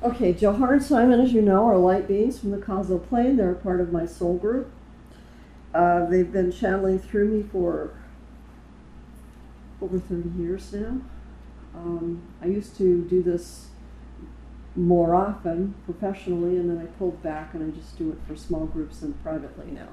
Okay, Johar and Simon, as you know, are light beings from the causal plane. They're a part of my soul group. They've been channeling through me for over 30 years now. I used to do this more often professionally, and then I pulled back and I just do it for small groups and privately now.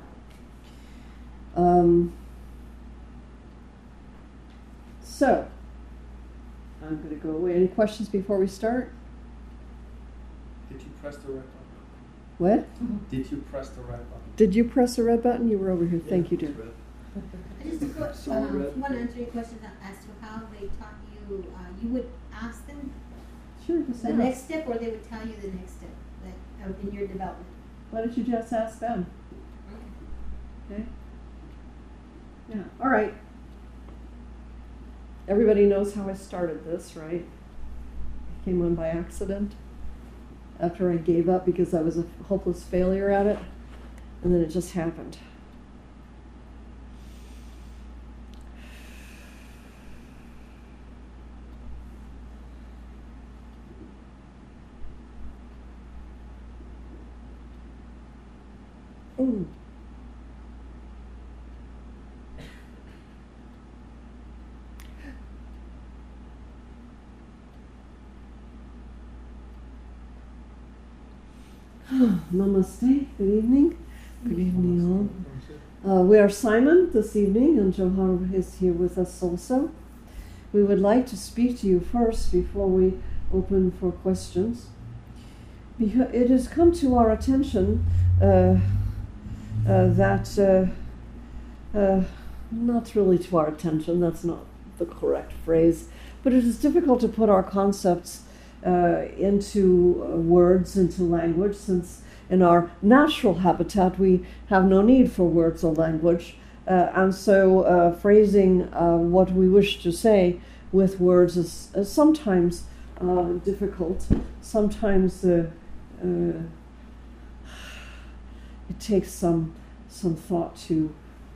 So, I'm going to go away. Any questions before we start? Did you press the red button? What? Did you press the red button? Did you press the red button? You were over here. Thank you, dear. I just want to answer your question as to how they taught you. You would ask them Sure, just the ask. next step, or they would tell you the next step in your development. Why don't you just ask them? Okay. Yeah. All right. Everybody knows how I started this, right? I came on by accident after I gave up because I was a hopeless failure at it, and then it just happened. Ooh. Namaste. Good evening. Good evening, all. We are Simon this evening, and Johar is here with us also. We would like to speak to you first before we open for questions. Because it has come to our attention that, not really to our attention, that's not the correct phrase, but it is difficult to put our concepts into words, into language, since in our natural habitat we have no need for words or language. And so phrasing what we wish to say with words is sometimes difficult. Sometimes it takes some thought to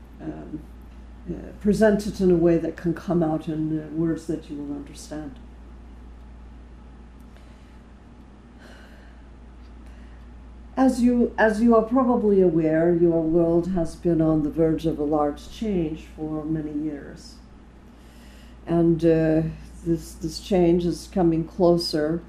present it in a way that can come out in words that you will understand. As you are probably aware, your world has been on the verge of a large change for many years. And this change is coming closer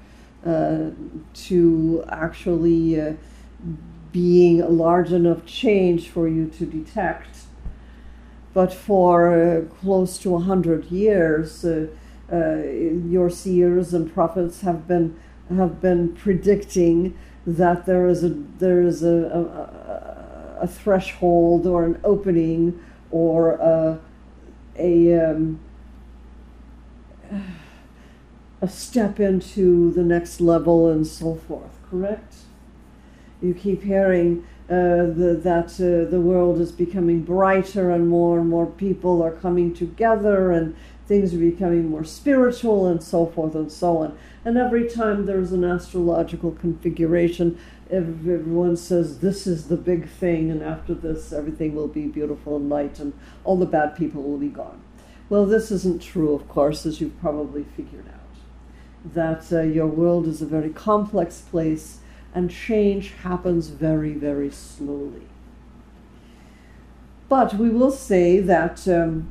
to actually being a large enough change for you to detect. But for close to 100 years, your seers and prophets have been predicting that there is a threshold or an opening or a step into the next level and so forth. Correct? You keep hearing that the world is becoming brighter and more people are coming together and things are becoming more spiritual and so forth and so on. And every time there's an astrological configuration, everyone says this is the big thing, and after this everything will be beautiful and light and all the bad people will be gone. Well, this isn't true, of course, as you've probably figured out. That your world is a very complex place and change happens very, very slowly. But we will say that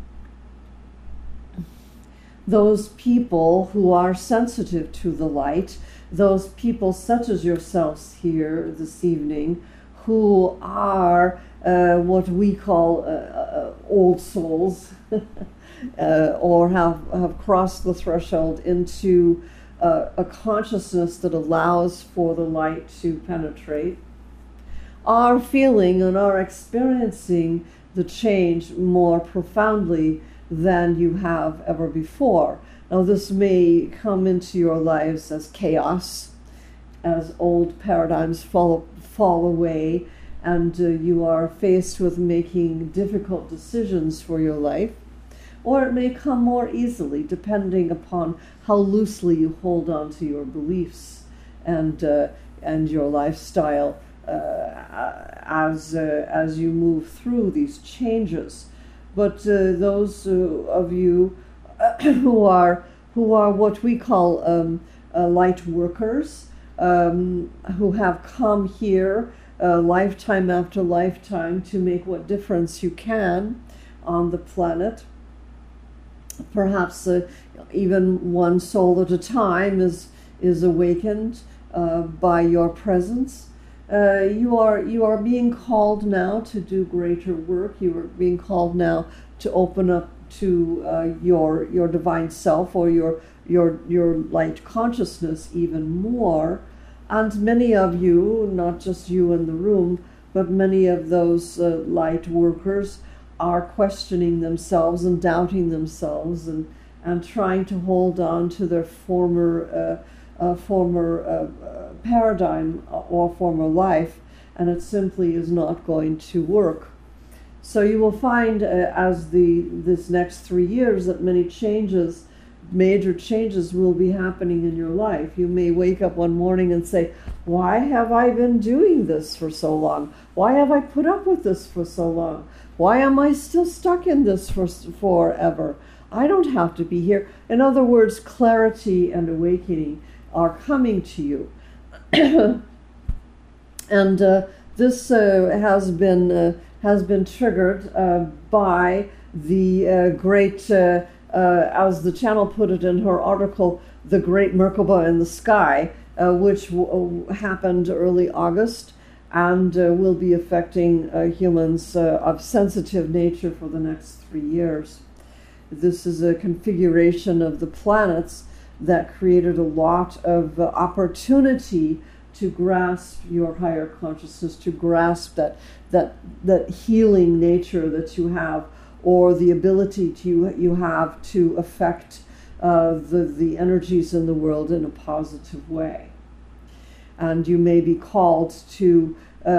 those people who are sensitive to the light, those people such as yourselves here this evening, who are what we call old souls, or have crossed the threshold into a consciousness that allows for the light to penetrate, are feeling and are experiencing the change more profoundly than you have ever before. Now, this may come into your lives as chaos, as old paradigms fall away, and you are faced with making difficult decisions for your life. Or it may come more easily, depending upon how loosely you hold on to your beliefs and your lifestyle as you move through these changes. But those of you who are what we call light workers, who have come here lifetime after lifetime to make what difference you can on the planet. Perhaps even one soul at a time is awakened by your presence. You are being called now to do greater work. You are being called now to open up to your divine self, or your light consciousness even more. And many of you, not just you in the room, but many of those light workers are questioning themselves and doubting themselves and trying to hold on to their former paradigm or former life, and it simply is not going to work. So you will find as this next 3 years that many changes, major changes will be happening in your life. You may wake up one morning and say, why have I been doing this for so long? Why have I put up with this for so long? Why am I still stuck in this forever? I don't have to be here. In other words, clarity and awakening are coming to you. And this has been triggered by the great, as the channel put it in her article, the Great Merkaba in the Sky, which happened early August and will be affecting humans of sensitive nature for the next 3 years. This is a configuration of the planets that created a lot of opportunity to grasp your higher consciousness, to grasp that healing nature that you have, or the ability you have to affect the energies in the world in a positive way. And you may be called to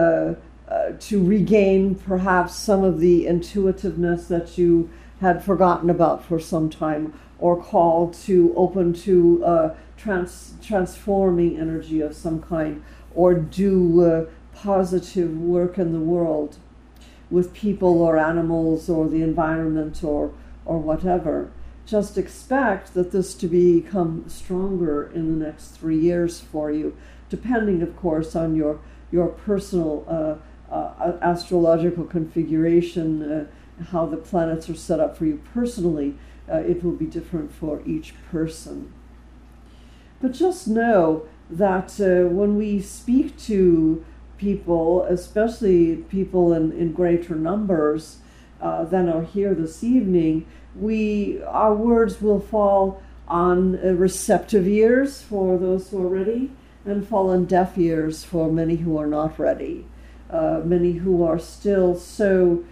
regain perhaps some of the intuitiveness that you had forgotten about for some time, or called to open to transforming energy of some kind, or do positive work in the world with people or animals or the environment or whatever. Just expect that this to become stronger in the next 3 years for you, depending, of course, on your personal astrological configuration, how the planets are set up for you personally. It will be different for each person. But just know that when we speak to people, especially people in greater numbers than are here this evening, our words will fall on receptive ears for those who are ready, and fall on deaf ears for many who are not ready. Many who are still so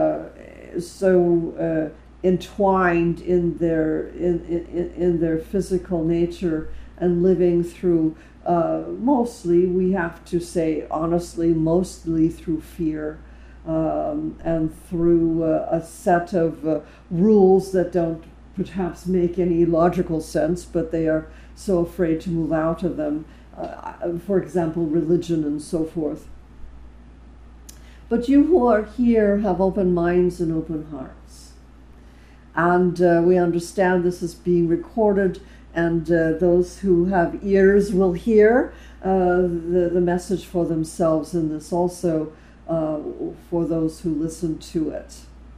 entwined in their physical nature and living through mostly, we have to say honestly, mostly through fear and through a set of rules that don't perhaps make any logical sense, but they are so afraid to move out of them. For example, religion and so forth. But you who are here have open minds and open hearts. And we understand this is being recorded, and those who have ears will hear the message for themselves in this also, for those who listen to it.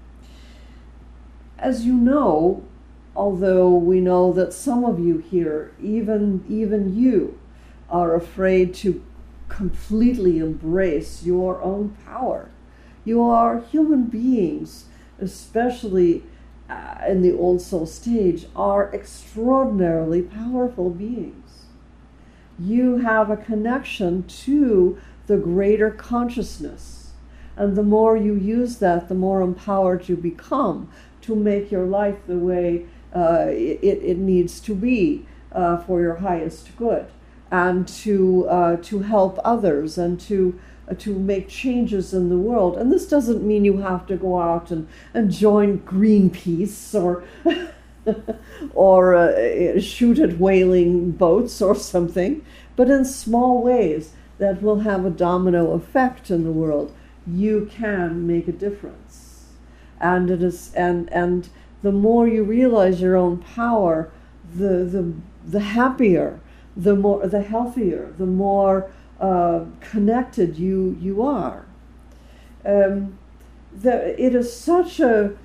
As you know, although we know that some of you here, even you, are afraid to completely embrace your own power. You are human beings, especially in the old soul stage, are extraordinarily powerful beings. You have a connection to the greater consciousness, and the more you use that, the more empowered you become to make your life the way it needs to be for your highest good, and to help others, and to make changes in the world. And this doesn't mean you have to go out and join Greenpeace or shoot at whaling boats or something, but in small ways that will have a domino effect in the world. You can make a difference, and it is and the more you realize your own power, the happier the healthier, the more connected you are. It is such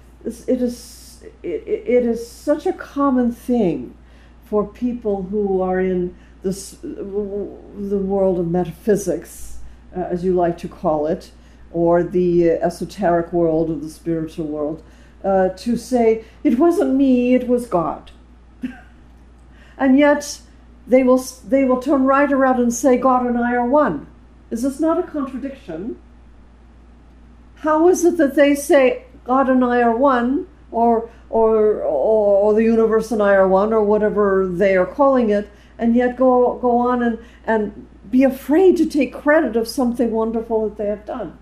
a common thing for people who are in the world of metaphysics, as you like to call it, or the esoteric world or the spiritual world, to say, it wasn't me, it was God. And yet they will turn right around and say, God and I are one. Is this not a contradiction? How is it that they say, God and I are one, or the universe and I are one, or whatever they are calling it, and yet go on and be afraid to take credit of something wonderful that they have done?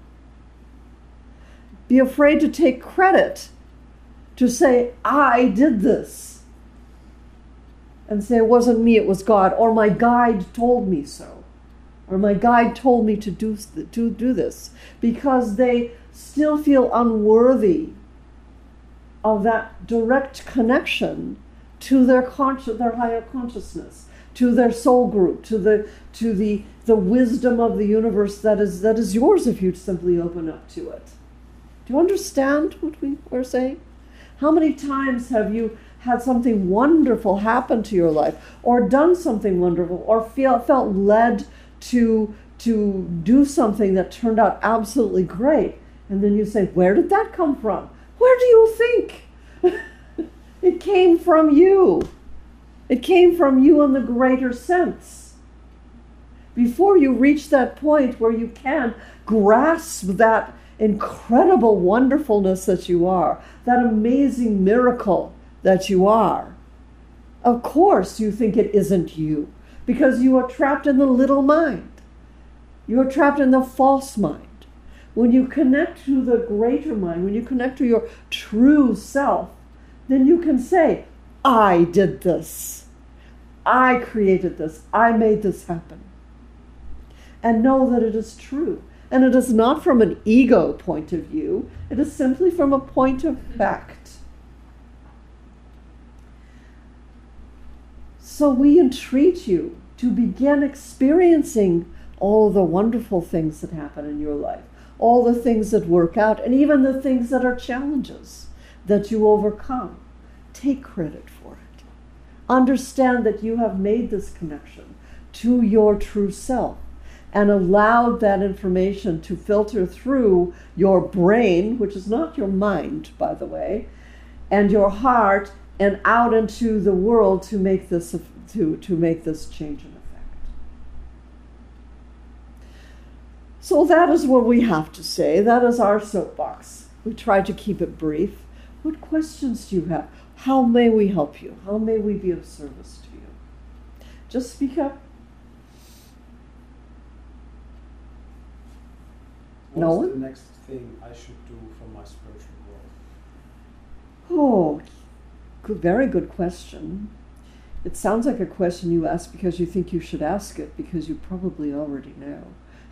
Be afraid to take credit, to say, I did this. And say, it wasn't me, it was God. Or my guide told me so. Or my guide told me to do this. Because they still feel unworthy of that direct connection to their higher consciousness, to their soul group, to the wisdom of the universe that is yours if you simply open up to it. Do you understand what we're saying? How many times have you had something wonderful happen to your life, or done something wonderful, or felt led to do something that turned out absolutely great, and then you say, where did that come from? Where do you think? It came from you. It came from you in the greater sense. Before you reach that point where you can grasp that incredible wonderfulness that you are, that amazing miracle that you are, of course you think it isn't you, because you are trapped in the little mind. You are trapped in the false mind. When you connect to the greater mind, when you connect to your true self, then you can say, I did this. I created this. I made this happen. And know that it is true. And it is not from an ego point of view. It is simply from a point of fact. So we entreat you to begin experiencing all the wonderful things that happen in your life, all the things that work out, and even the things that are challenges that you overcome. Take credit for it. Understand that you have made this connection to your true self and allowed that information to filter through your brain, which is not your mind, by the way, and your heart, and out into the world to make this change in effect. So that is what we have to say. That is our soapbox. We try to keep it brief. What questions do you have? How may we help you? How may we be of service to you? Just speak up. What's the next thing I should do for my spiritual growth? Oh, very good question. It sounds like a question you ask because you think you should ask it, because you probably already know.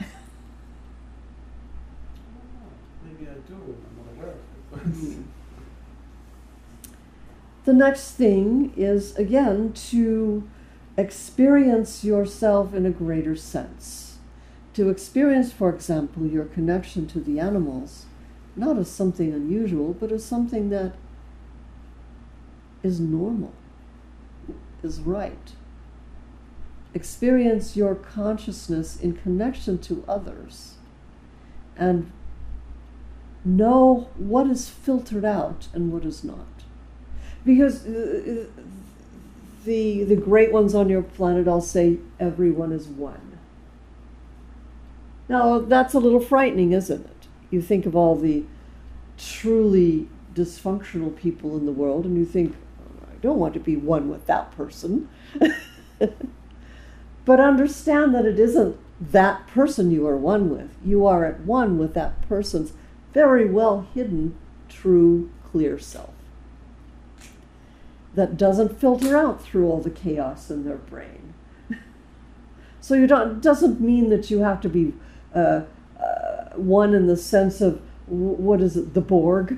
Maybe I do, I'm not aware of it. The next thing is, again, to experience yourself in a greater sense. To experience, for example, your connection to the animals, not as something unusual, but as something that is normal, is right. Experience your consciousness in connection to others and know what is filtered out and what is not. Because the great ones on your planet all say everyone is one. Now, that's a little frightening, isn't it? You think of all the truly dysfunctional people in the world and you think, I don't want to be one with that person. But understand that it isn't that person you are one with. You are at one with that person's very well hidden, true, clear self. That doesn't filter out through all the chaos in their brain. So it doesn't mean that you have to be one in the sense of, what is it, the Borg?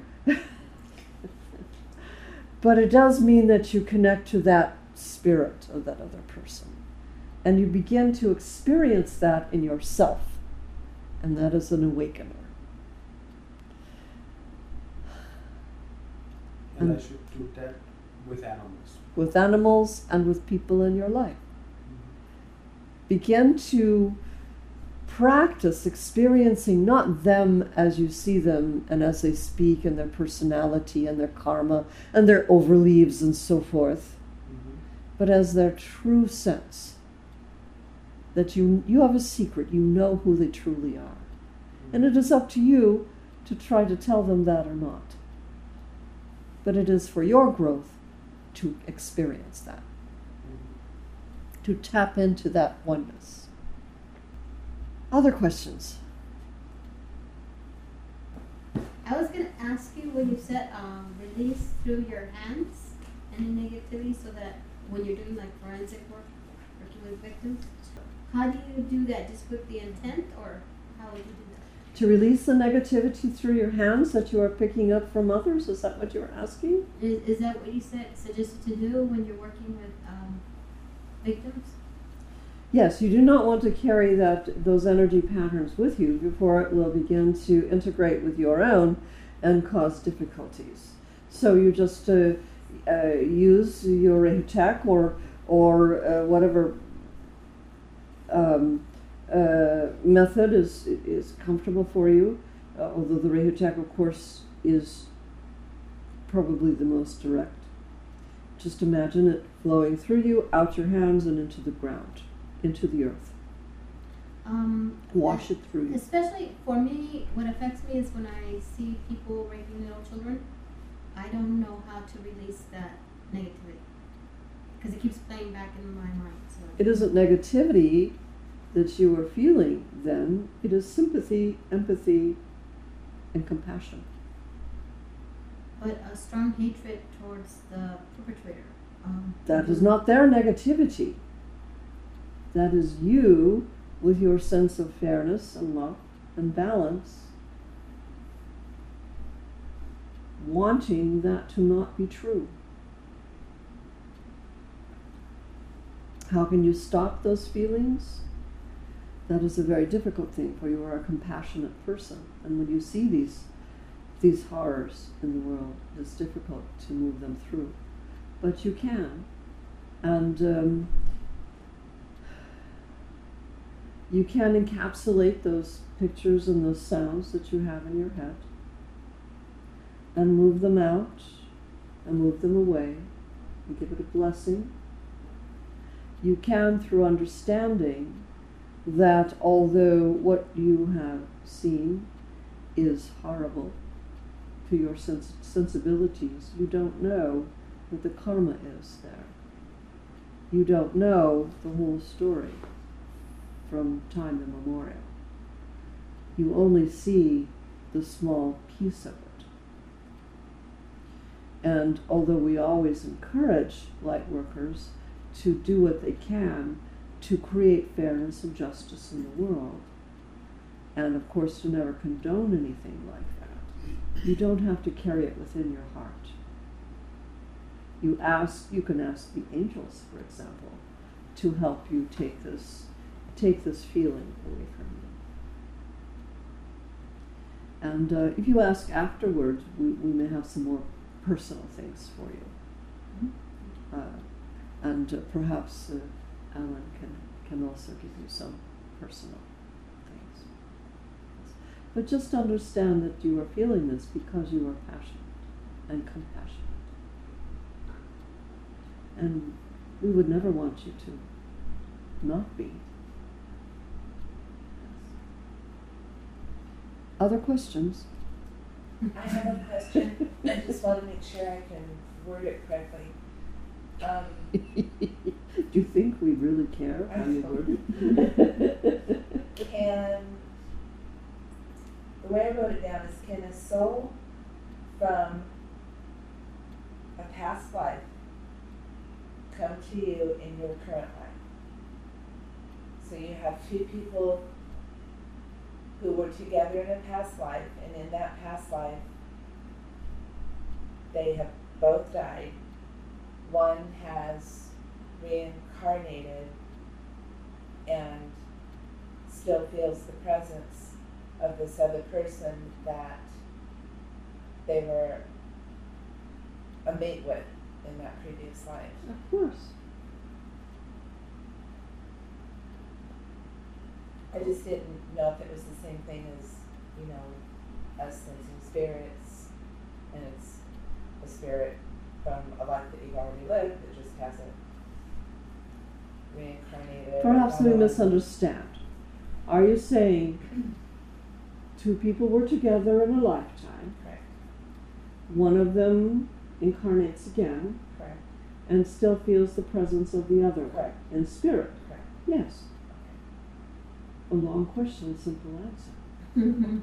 But it does mean that you connect to that spirit of that other person. And you begin to experience that in yourself. And that is an awakener. And I should do that with animals. With animals and with people in your life. Begin to practice experiencing not them as you see them and as they speak and their personality and their karma and their overleaves and so forth, but as their true sense. That you have a secret, you know who they truly are. And it is up to you to try to tell them that or not. But it is for your growth to experience that. To tap into that oneness. Other questions? I was going to ask you when you said release through your hands any negativity, so that when you're doing like forensic work, working with victims, how do you do that? Just with the intent, or how would you do that? To release the negativity through your hands that you are picking up from others? Is that what you were asking? Is that what you suggested to do when you're working with victims? Yes, you do not want to carry those energy patterns with you before it will begin to integrate with your own and cause difficulties. So you just use your Rehutek or whatever method is comfortable for you, although the Rehutek, of course, is probably the most direct. Just imagine it flowing through you, out your hands, and into the ground, into the earth. Wash it through you. Especially for me, what affects me is when I see people raping little children. I don't know how to release that negativity because it keeps playing back in my mind. So It isn't negativity that you are feeling then. It is sympathy, empathy, and compassion. But a strong hatred towards the perpetrator. That is not their negativity. That is you with your sense of fairness and love and balance, wanting that to not be true. How can you stop those feelings? That is a very difficult thing, for you are a compassionate person. And when you see these horrors in the world, it's difficult to move them through. But you can. And you can encapsulate those pictures and those sounds that you have in your head and move them out and move them away and give it a blessing. You can, through understanding that although what you have seen is horrible to your sensibilities, you don't know what the karma is there. You don't know the whole story from time immemorial. You only see the small piece of it. And although we always encourage light workers to do what they can to create fairness and justice in the world, and of course to never condone anything like that, you don't have to carry it within your heart. You can ask the angels, for example, to help you take this feeling away from you. And if you ask afterwards, we may have some more personal things for you. And perhaps Alan can also give you some personal things. But just understand that you are feeling this because you are passionate and compassionate. And we would never want you to not be. Other questions? I have a question. I just want to make sure I can word it correctly. Do you think we really care how you word it? The way I wrote it down is, can a soul from a past life come to you in your current life? So you have two people who were together in a past life, and in that past life they have both died. One has reincarnated and still feels the presence of this other person that they were a mate with in that previous life. Of course. I just didn't know if it was the same thing as, you know, us sensing spirits, and it's a spirit from a life that you've already lived that just hasn't reincarnated. Perhaps we misunderstand. Are you saying two people were together in a lifetime, Correct. one of them incarnates again, Correct. and still feels the presence of the other Correct. in spirit? Correct. Yes. A long question, simple answer.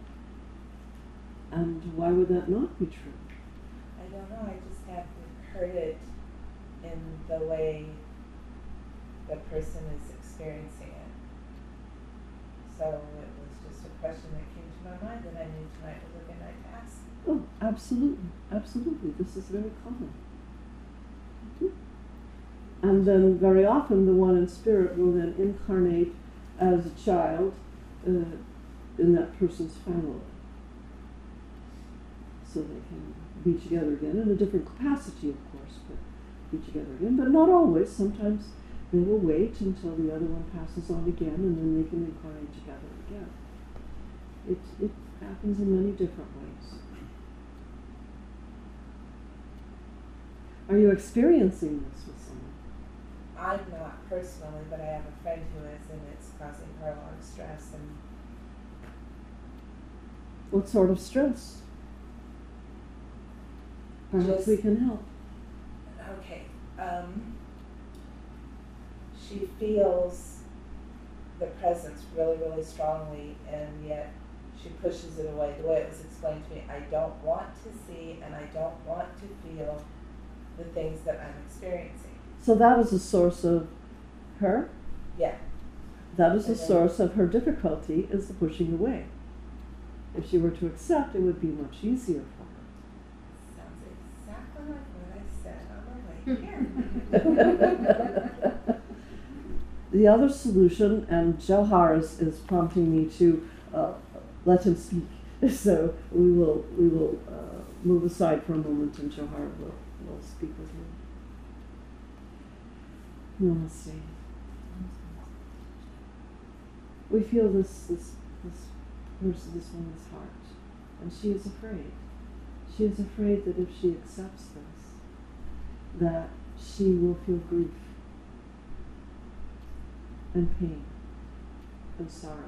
And why would that not be true? I don't know, I just hadn't heard it in the way the person is experiencing it. So it was just a question that came to my mind, and I knew tonight was a good night to ask. Oh, absolutely, absolutely. This is very common. Mhm. And then very often the one in spirit will then incarnate as a child in that person's family. So they can be together again in a different capacity, of course, but be together again. But not always. Sometimes they will wait until the other one passes on again, and then they can incarnate together again. It happens in many different ways. Are you experiencing this with someone? I'm not personally, but I have a friend who is, and it's causing her a lot of stress. And What sort of stress? Perhaps Just- we can help. okay, she feels the presence really, really strongly, and yet she pushes it away. The way it was explained to me, I don't want to see and I don't want to feel the things that I'm experiencing. So that is a source of her. Yeah. That is the And then- source of her difficulty, is the pushing away. If she were to accept, it would be much easier for her. Sounds exactly like what I said on the way here. The other solution, and Johar is prompting me to let him speak, so we will move aside for a moment, and Johar will speak with him. Namaste. We feel this woman's heart, and she is afraid. She is afraid that if she accepts this, that she will feel grief and pain and sorrow.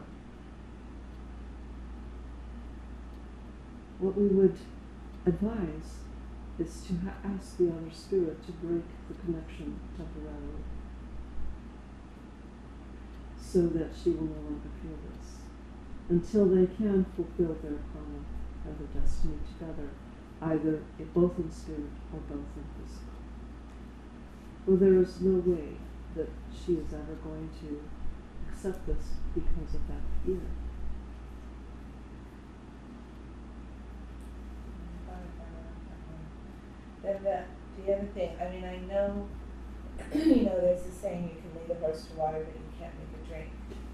What we would advise is to ask the other spirit to break the connection temporarily, so that she will no longer feel this, until they can fulfill their karma and their destiny together, either both in spirit or both in physical. Well, there is no way that she is ever going to accept this because of that fear. Then the other thing, I mean, I know, you know, there's a saying, you can lead a horse to water, but you can't make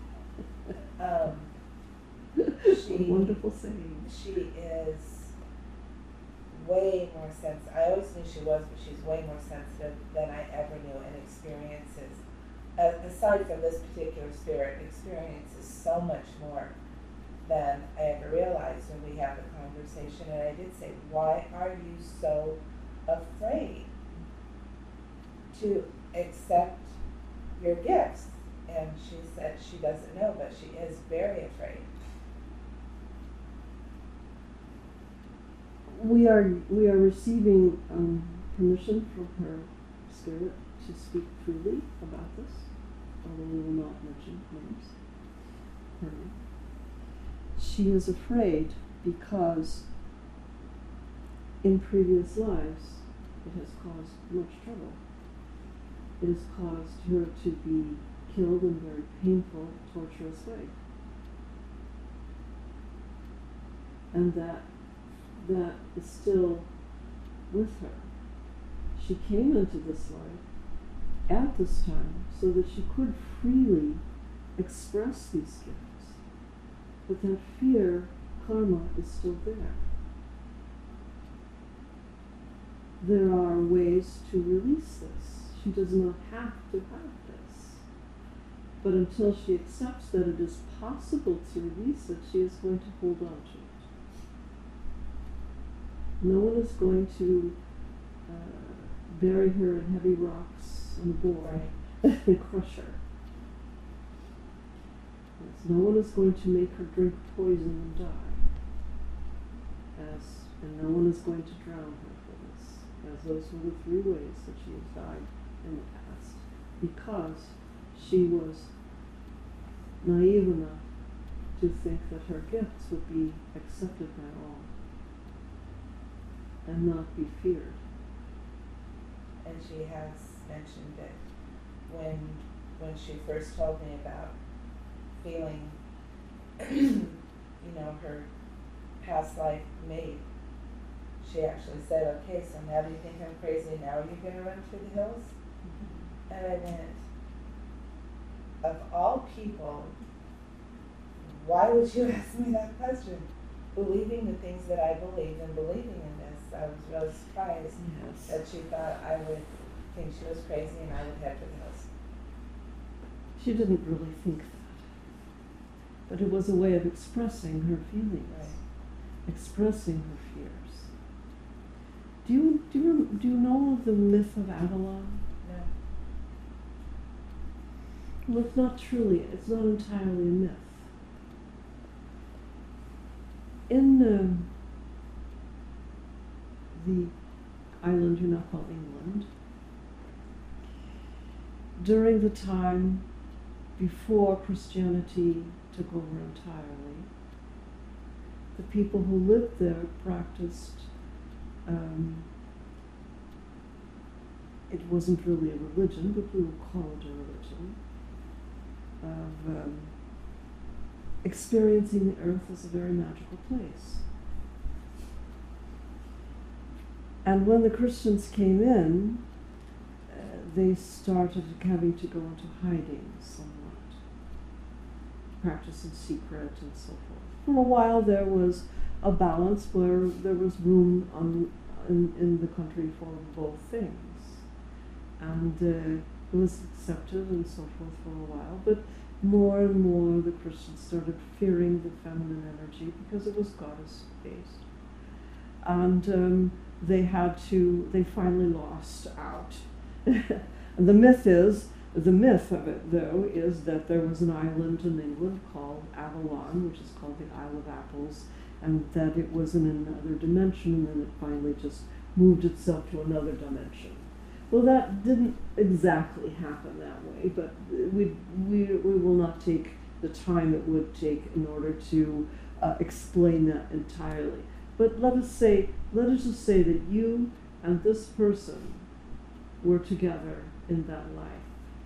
it drink. A wonderful saying. She is way more sensitive. I always knew she was, but she's way more sensitive than I ever knew, and experiences. Aside from this particular spirit, experiences so much more than I ever realized when we had the conversation. And I did say, why are you so afraid to accept your gifts? And she said she doesn't know, but she is very afraid. We are receiving permission from her spirit to speak freely about this, although we will not mention names. Her name. She is afraid because in previous lives it has caused much trouble. It has caused her to be killed in a very painful, torturous way. And that is still with her. She came into this life at this time so that she could freely express these gifts. But that fear, karma, is still there. There are ways to release this. She does not have to have this. But until she accepts that it is possible to release it, she is going to hold on to it. No one is going to bury her in heavy rocks on a board and crush her. Yes, no one is going to make her drink poison and die. And no one is going to drown her for this, as those were the 3 ways that she has died in the past, because she was naive enough to think that her gifts would be accepted by all and not be feared. And she has mentioned that when she first told me about feeling, her past life mate, she actually said, okay, so now do you think I'm crazy? Now are you going to run through the hills? Mm-hmm. And I went, of all people, why would you ask me that question? Believing the things that I believe and believing in this, I was really surprised that she thought I would think she was crazy and I would head for the hills. She didn't really think that. But it was a way of expressing her feelings, expressing her fears. Do you know of the myth of Avalon? No. Well, it's not entirely a myth. In the island you now call England, during the time before Christianity took over entirely, the people who lived there practiced, it wasn't really a religion, but we will call it a religion, of experiencing the earth as a very magical place. And when the Christians came in, they started having to go into hiding somewhat, practice in secret and so forth. For a while there was a balance where there was room in the country for both things. And it was accepted and so forth for a while, but more and more the Christians started fearing the feminine energy because it was goddess-based. And they finally lost out. And the myth of it, though, is that there was an island in England called Avalon, which is called the Isle of Apples, and that it was in another dimension, and then it finally just moved itself to another dimension. Well, that didn't exactly happen that way, but we will not take the time it would take in order to explain that entirely. But let us just say that you and this person were together in that life,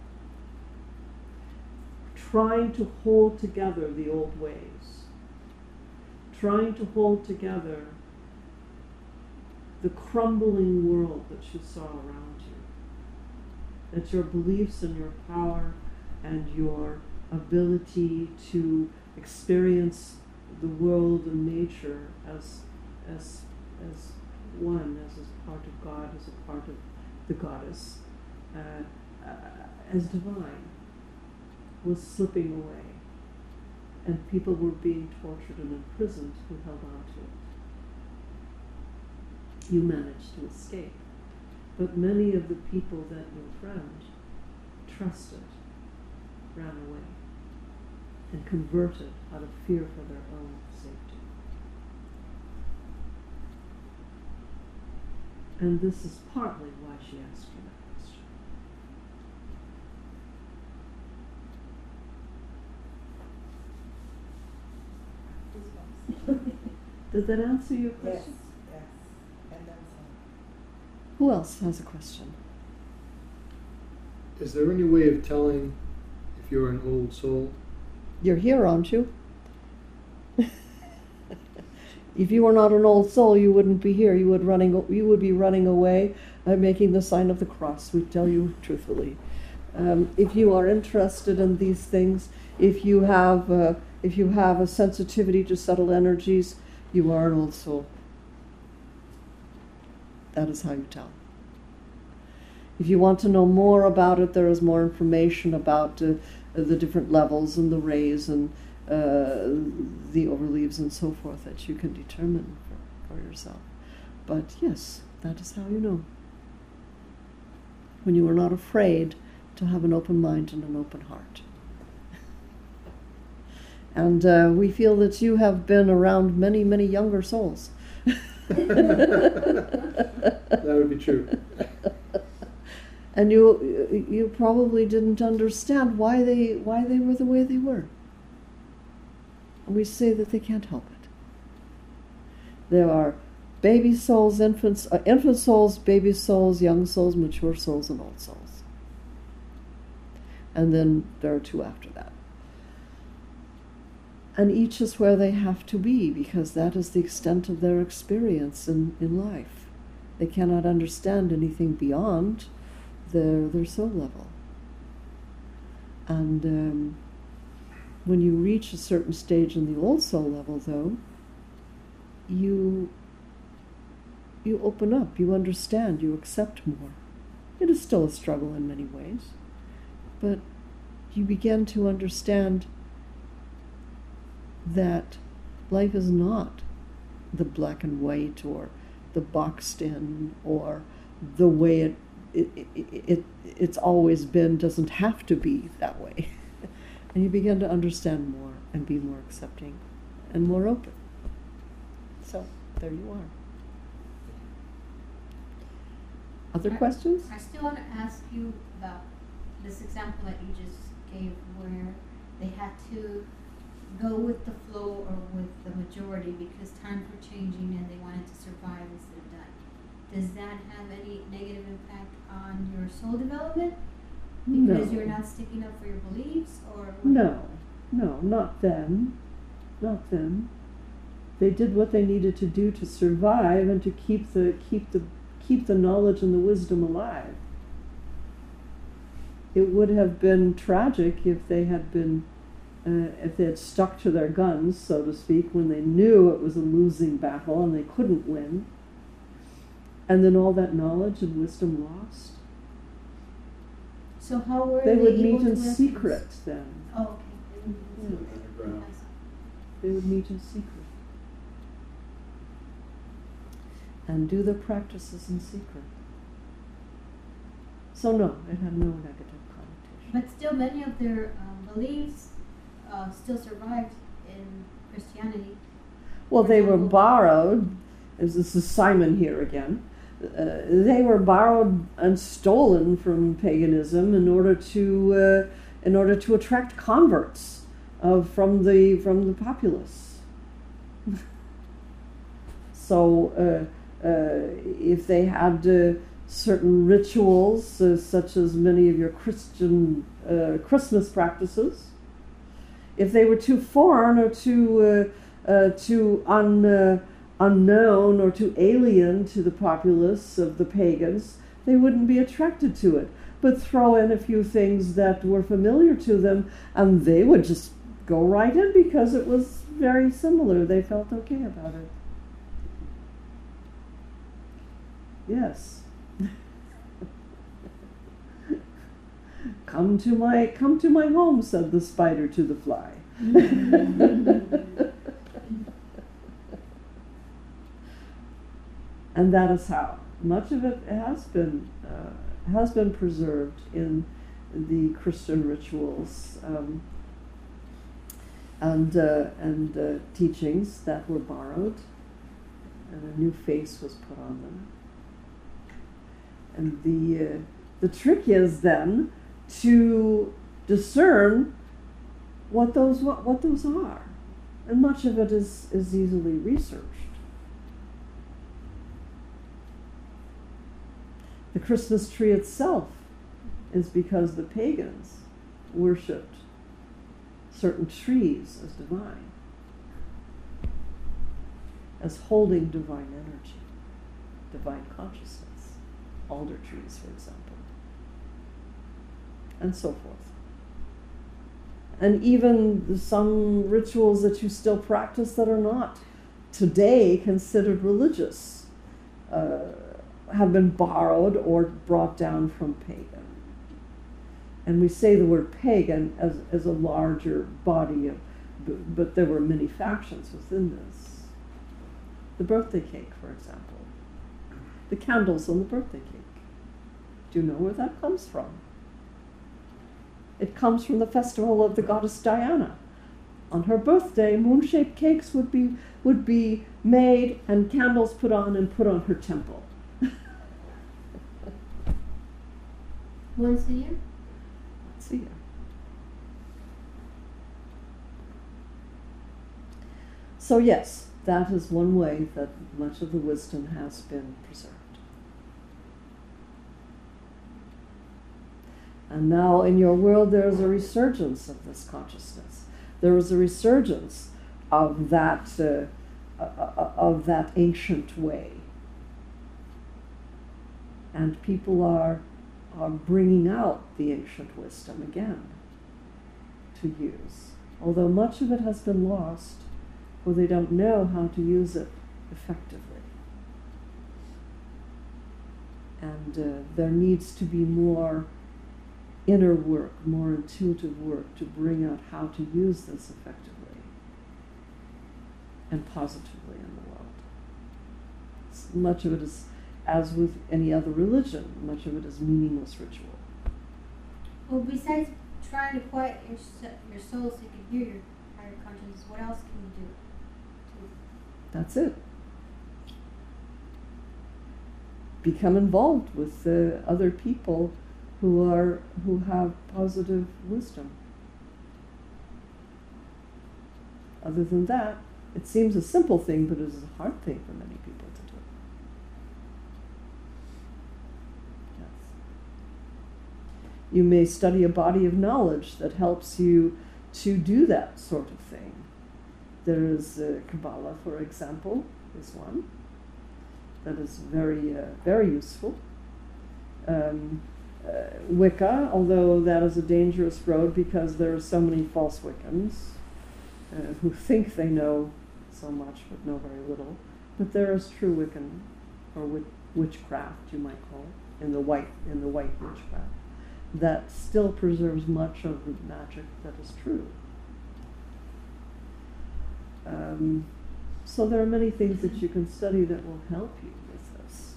trying to hold together the old ways, trying to hold together the crumbling world that you saw around you, that your beliefs and your power and your ability to experience the world and nature as one, as a part of God, as a part of the goddess, as divine, was slipping away, and people were being tortured and imprisoned who held on to it. You managed to escape, but many of the people that your friend trusted ran away and converted out of fear for their own safety. And this is partly why she asked you that question. Did that answer your question? Yes. And then some. Who else has a question? Is there any way of telling if you're an old soul? You're here, aren't you? If you were not an old soul, you wouldn't be here. You would be running away, making the sign of the cross. We tell you truthfully. If you are interested in these things, If you have a sensitivity to subtle energies, you are an old soul. That is how you tell. If you want to know more about it, there is more information about the different levels and the rays and the overleaves and so forth that you can determine for yourself. But yes, that is how you know. When you are not afraid to have an open mind and an open heart. And we feel that you have been around many, many younger souls. That would be true. And you probably didn't understand why they were the way they were. And we say that they can't help it. There are baby souls, infant souls, baby souls, young souls, mature souls, and old souls. And then there are two after that. And each is where they have to be, because that is the extent of their experience in life. They cannot understand anything beyond their soul level. And when you reach a certain stage in the old soul level, though, you open up, you understand, you accept more. It is still a struggle in many ways, but you begin to understand that life is not the black and white or the boxed in or the way it's always been, doesn't have to be that way. And you begin to understand more and be more accepting and more open. So there you are. Other questions? I still want to ask you about this example that you just gave where they had to go with the flow or with the majority because times were changing and they wanted to survive instead of die. Does that have any negative impact on your soul development? Because you're not sticking up for your beliefs, or No, not then. Not then. They did what they needed to do to survive and to keep the knowledge and the wisdom alive. It would have been tragic if they had stuck to their guns, so to speak, when they knew it was a losing battle and they couldn't win, and then all that knowledge and wisdom lost. So how were They would meet able in to secret then. Oh, okay. They would meet in secret. Underground. Yes. They would meet in secret. And do the practices in secret. So no, it had no negative connotation. But still, many of their beliefs still survived in Christianity. Well, they were borrowed, as this is Simon here again, they were borrowed and stolen from paganism in order to attract converts from the populace. So if they had certain rituals, such as many of your Christian Christmas practices, if they were too foreign or too unknown or too alien to the populace of the pagans, they wouldn't be attracted to it. But throw in a few things that were familiar to them, and they would just go right in because it was very similar. They felt okay about it. Yes. Come to my home, said the spider to the fly. And that is how much of it has been preserved in the Christian rituals and teachings that were borrowed, and a new face was put on them. And the trick is then to discern what those are, and much of it is easily researched. The Christmas tree itself is because the pagans worshipped certain trees as divine, as holding divine energy, divine consciousness, alder trees, for example, and so forth. And even some rituals that you still practice that are not today considered religious have been borrowed or brought down from pagan. And we say the word pagan as a larger body of, but there were many factions within this. The birthday cake, for example. The candles on the birthday cake. Do you know where that comes from? It comes from the festival of the goddess Diana. On her birthday, moon-shaped cakes would be made and candles put on her temple. Once a year? Once a year. So yes, that is one way that much of the wisdom has been preserved. And now in your world there is a resurgence of this consciousness. There is a resurgence of that ancient way. And people are bringing out the ancient wisdom again to use. Although much of it has been lost, or they don't know how to use it effectively. And there needs to be more inner work, more intuitive work to bring out how to use this effectively and positively in the world. Much of it is, as with any other religion, much of it is meaningless ritual. Well, besides trying to quiet your soul so you can hear your higher consciousness, what else can you do? That's it. Become involved with other people who have positive wisdom. Other than that, it seems a simple thing, but it is a hard thing for many people to do. Yes. You may study a body of knowledge that helps you to do that sort of thing. There is Kabbalah, for example, is one that is very, very useful. Wicca, although that is a dangerous road because there are so many false Wiccans who think they know so much but know very little. But there is true Wiccan, or witchcraft, you might call it, in the white witchcraft, that still preserves much of the magic that is true. So there are many things that you can study that will help you with this.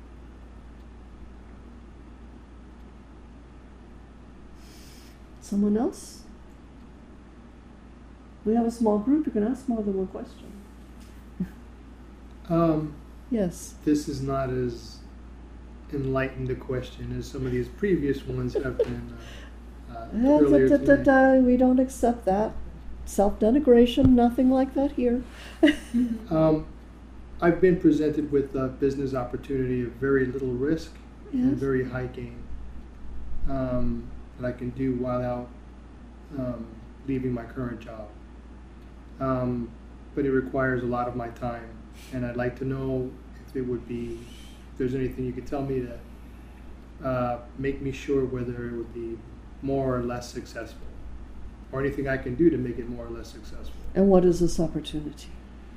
Someone else? We have a small group. You can ask more than one question. Yes. This is not as enlightened a question as some of these previous ones have been earlier today. We don't accept that. Self-denigration, nothing like that here. I've been presented with a business opportunity of very little risk and Yes. very high gain that I can do while out leaving my current job. But it requires a lot of my time, and I'd like to know if there's anything you could tell me to make me sure whether it would be more or less successful, or anything I can do to make it more or less successful. And what is this opportunity?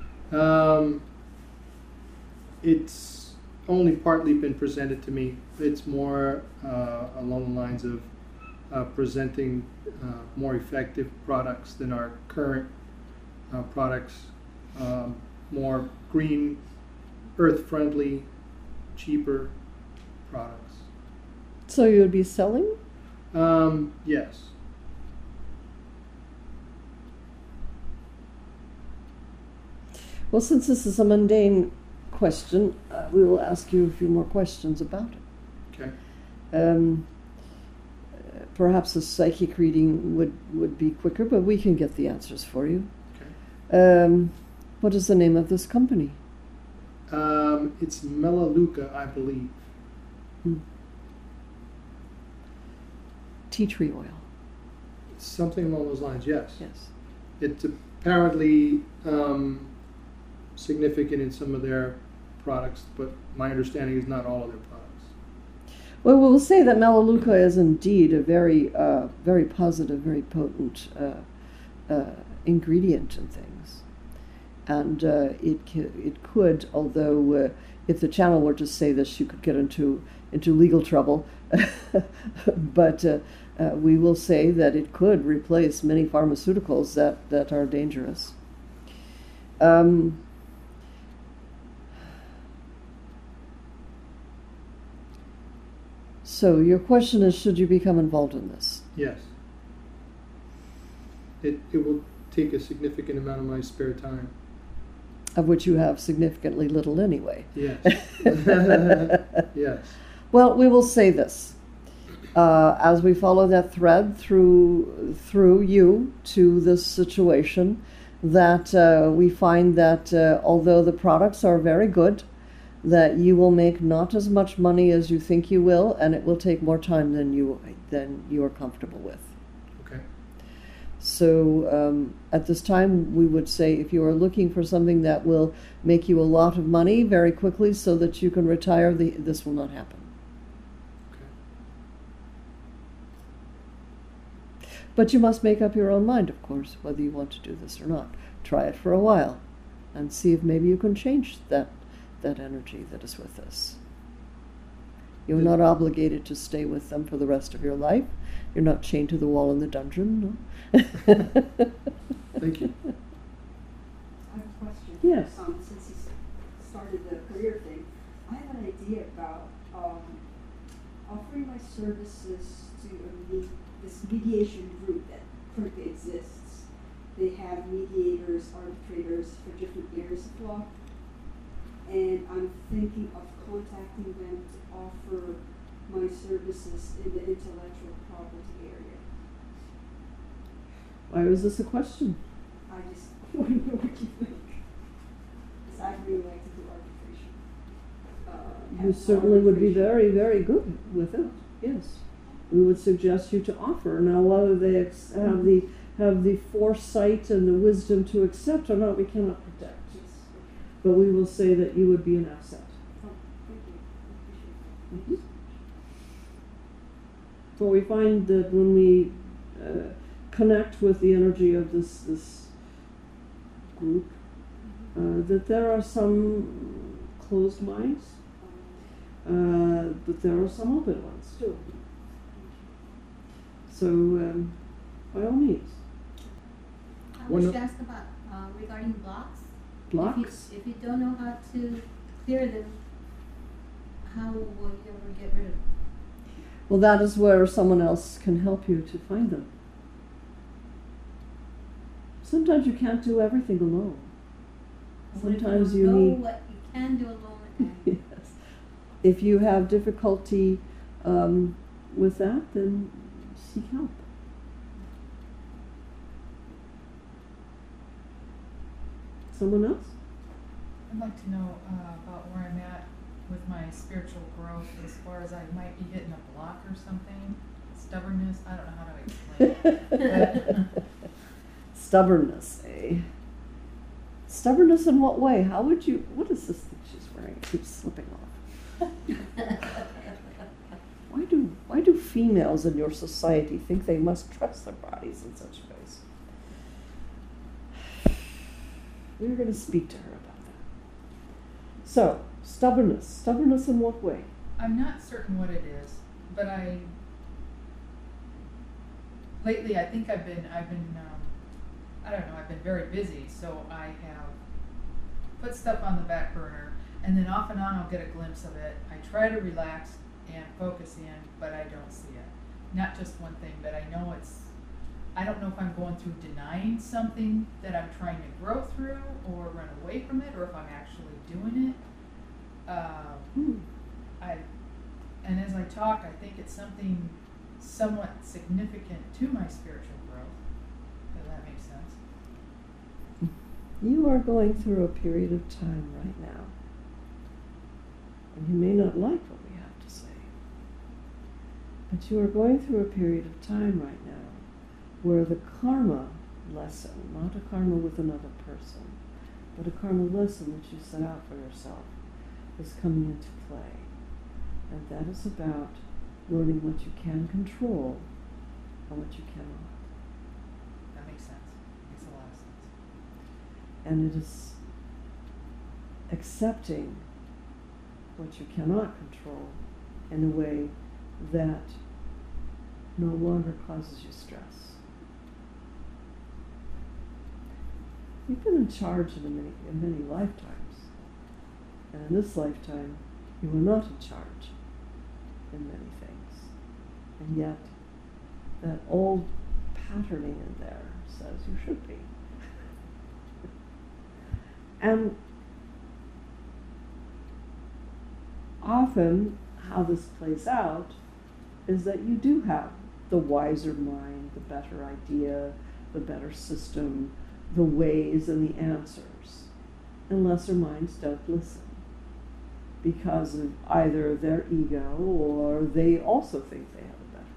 It's only partly been presented to me. It's more along the lines of presenting more effective products than our current products, more green, earth-friendly, cheaper products. So you would be selling? Yes. Well, since this is a mundane question, we will ask you a few more questions about it. Okay. Perhaps a psychic reading would be quicker, but we can get the answers for you. Okay. What is the name of this company? It's Melaleuca, I believe. Tea tree oil. Something along those lines, yes. Yes. It's apparently significant in some of their products, but my understanding is not all of their products. Well, we'll say that Melaleuca is indeed a very positive, very potent ingredient in things, and it could, although if the channel were to say this, you could get into legal trouble. But we will say that it could replace many pharmaceuticals that are dangerous. So your question is, should you become involved in this? Yes. It will take a significant amount of my spare time. Of which you have significantly little anyway. Yes. Yes. Well, we will say this. As we follow that thread through you to this situation, that we find that although the products are very good, that you will make not as much money as you think you will, and it will take more time than you are comfortable with. Okay. So at this time, we would say if you are looking for something that will make you a lot of money very quickly so that you can retire, this will not happen. Okay. But you must make up your own mind, of course, whether you want to do this or not. Try it for a while and see if maybe you can change that energy that is with us. You're not obligated to stay with them for the rest of your life. You're not chained to the wall in the dungeon. No? Thank you. I have a question. Yes. Since you started the career thing, I have an idea about offering my services to this mediation group that currently exists. They have mediators, arbitrators for different areas of law. And I'm thinking of contacting them to offer my services in the intellectual property area. Why was this a question? I just want to know what you think. Because I'd really like to do arbitration. You certainly would be very, very good with it. Yes, we would suggest you to offer. Now, whether they have the foresight and the wisdom to accept or not, we cannot predict. But we will say that you would be an asset. Oh, thank you. I appreciate it. For we find that when we connect with the energy of this group, that there are some closed minds, but there are some open ones too. So, by all means. I wish to ask about regarding blocks. Blocks? If you don't know how to clear them, how will you ever get rid of them? Well, that is where someone else can help you to find them. Sometimes you can't do everything alone. Sometimes you know need. What you can do alone. Yes. If you have difficulty with that, then seek help. Someone else? I'd like to know about where I'm at with my spiritual growth as far as I might be hitting a block or something. Stubbornness, I don't know how to explain it. Stubbornness, eh? Stubbornness in what way? How would you, what is this that she's wearing? It keeps slipping off. Why do females in your society think they must trust their bodies in such ways? We're going to speak to her about that. So, stubbornness. Stubbornness in what way? I'm not certain what it is, but lately I think I've been I don't know, I've been very busy, so I have put stuff on the back burner, and then off and on I'll get a glimpse of it. I try to relax and focus in, but I don't see it. Not just one thing, but I know I don't know if I'm going through denying something that I'm trying to grow through or run away from it, or if I'm actually doing it. And as I talk, I think it's something somewhat significant to my spiritual growth. Does that make sense? You are going through a period of time right now, and you may not like what we have to say, but you are going through a period of time right now where the karma lesson, not a karma with another person, but a karma lesson that you set out for yourself, is coming into play. And that is about learning what you can control and what you cannot. That makes sense. Makes a lot of sense. And it is accepting what you cannot control in a way that no longer causes you stress. You've been in charge in many lifetimes. And in this lifetime, you are not in charge in many things. And yet, that old patterning in there says you should be. And often, how this plays out is that you do have the wiser mind, the better idea, the better system, the ways and the answers. And lesser minds don't listen because of either their ego or they also think they have a better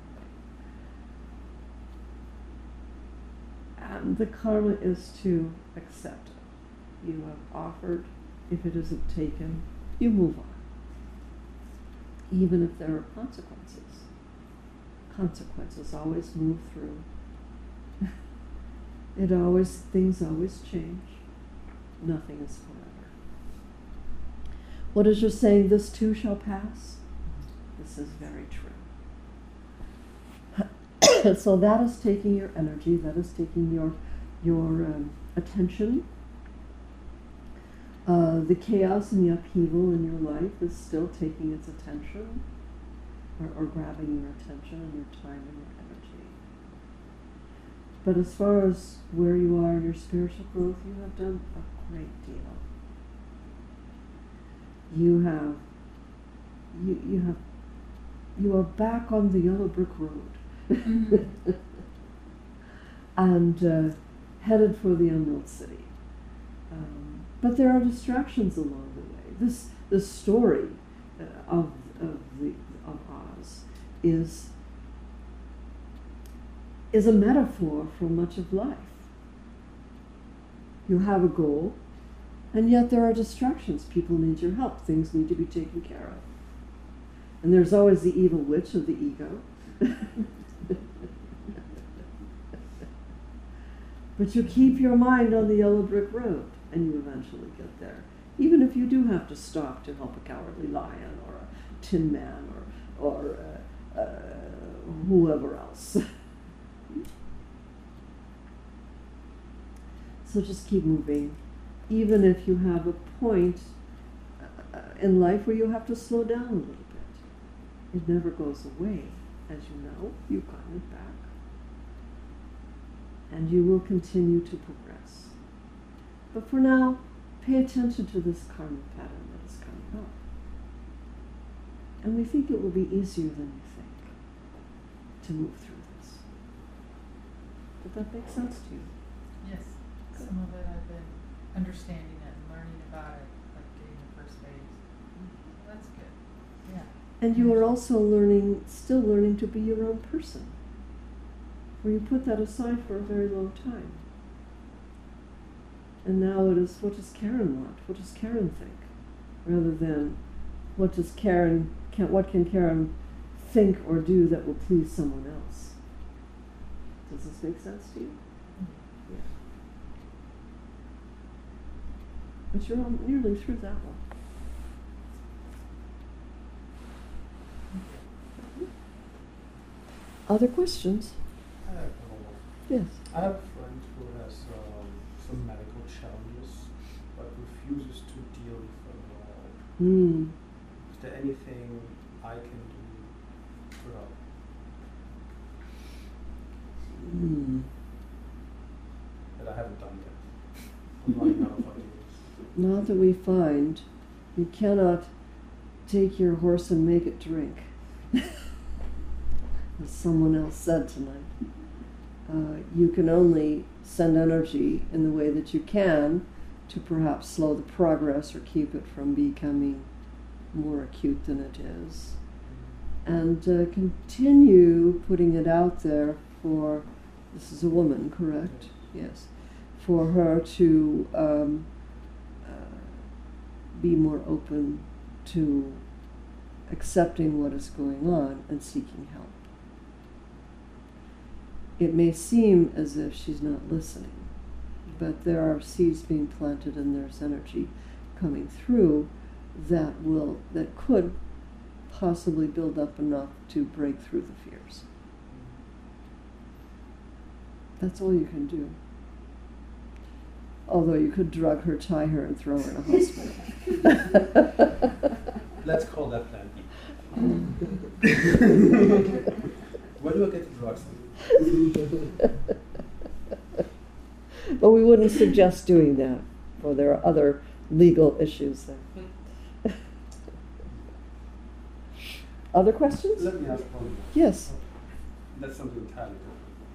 way. And the karma is to accept it. You have offered, if it isn't taken, you move on. Even if there are consequences. Consequences always move through. Things always change. Nothing is forever. What is your saying? This too shall pass? This is very true. So that is taking your energy, that is taking your attention. The chaos and the upheaval in your life is still taking its attention, or grabbing your attention and your time and your energy. But as far as where you are in your spiritual growth, you have done a great deal. You are back on the yellow brick road. Mm-hmm. And headed for the Emerald City. But there are distractions along the way. This story of Oz is a metaphor for much of life. You have a goal, and yet there are distractions. People need your help. Things need to be taken care of. And there's always the evil witch of the ego. But you keep your mind on the yellow brick road, and you eventually get there. Even if you do have to stop to help a cowardly lion or a tin man or whoever else. So just keep moving. Even if you have a point in life where you have to slow down a little bit. It never goes away, as you know. You've gotten it back. And you will continue to progress. But for now, pay attention to this karma pattern that is coming up. And we think it will be easier than you think to move through this. Did that make sense to you? Yes. Some of it I've been understanding it and learning about it, like getting the first phase. So that's good. Yeah. And you are also still learning to be your own person. Where you put that aside for a very long time. And now it is, what does Karen want? What does Karen think? Rather than, what can Karen think or do that will please someone else? Does this make sense to you? Yeah. But you're nearly through that one. Other questions? I have one more. Yes. I have a friend who has some medical challenges, but refuses to deal with them at all. Is there anything I can do to help? That I haven't done yet. I'm running out of ideas. Not that we find. You cannot take your horse and make it drink. As someone else said tonight. You can only send energy in the way that you can to perhaps slow the progress or keep it from becoming more acute than it is. And continue putting it out there for, this is a woman, correct? Yes. For her to be more open to accepting what is going on and seeking help. It may seem as if she's not listening, but there are seeds being planted and there's energy coming through that could possibly build up enough to break through the fears. That's all you can do. Although you could drug her, tie her, and throw her in a hospital. Let's call that plan B. Where do I get the drugs? But we wouldn't suggest doing that, for there are other legal issues there. Other questions? Let me ask one more. Yes. That's something entirely different.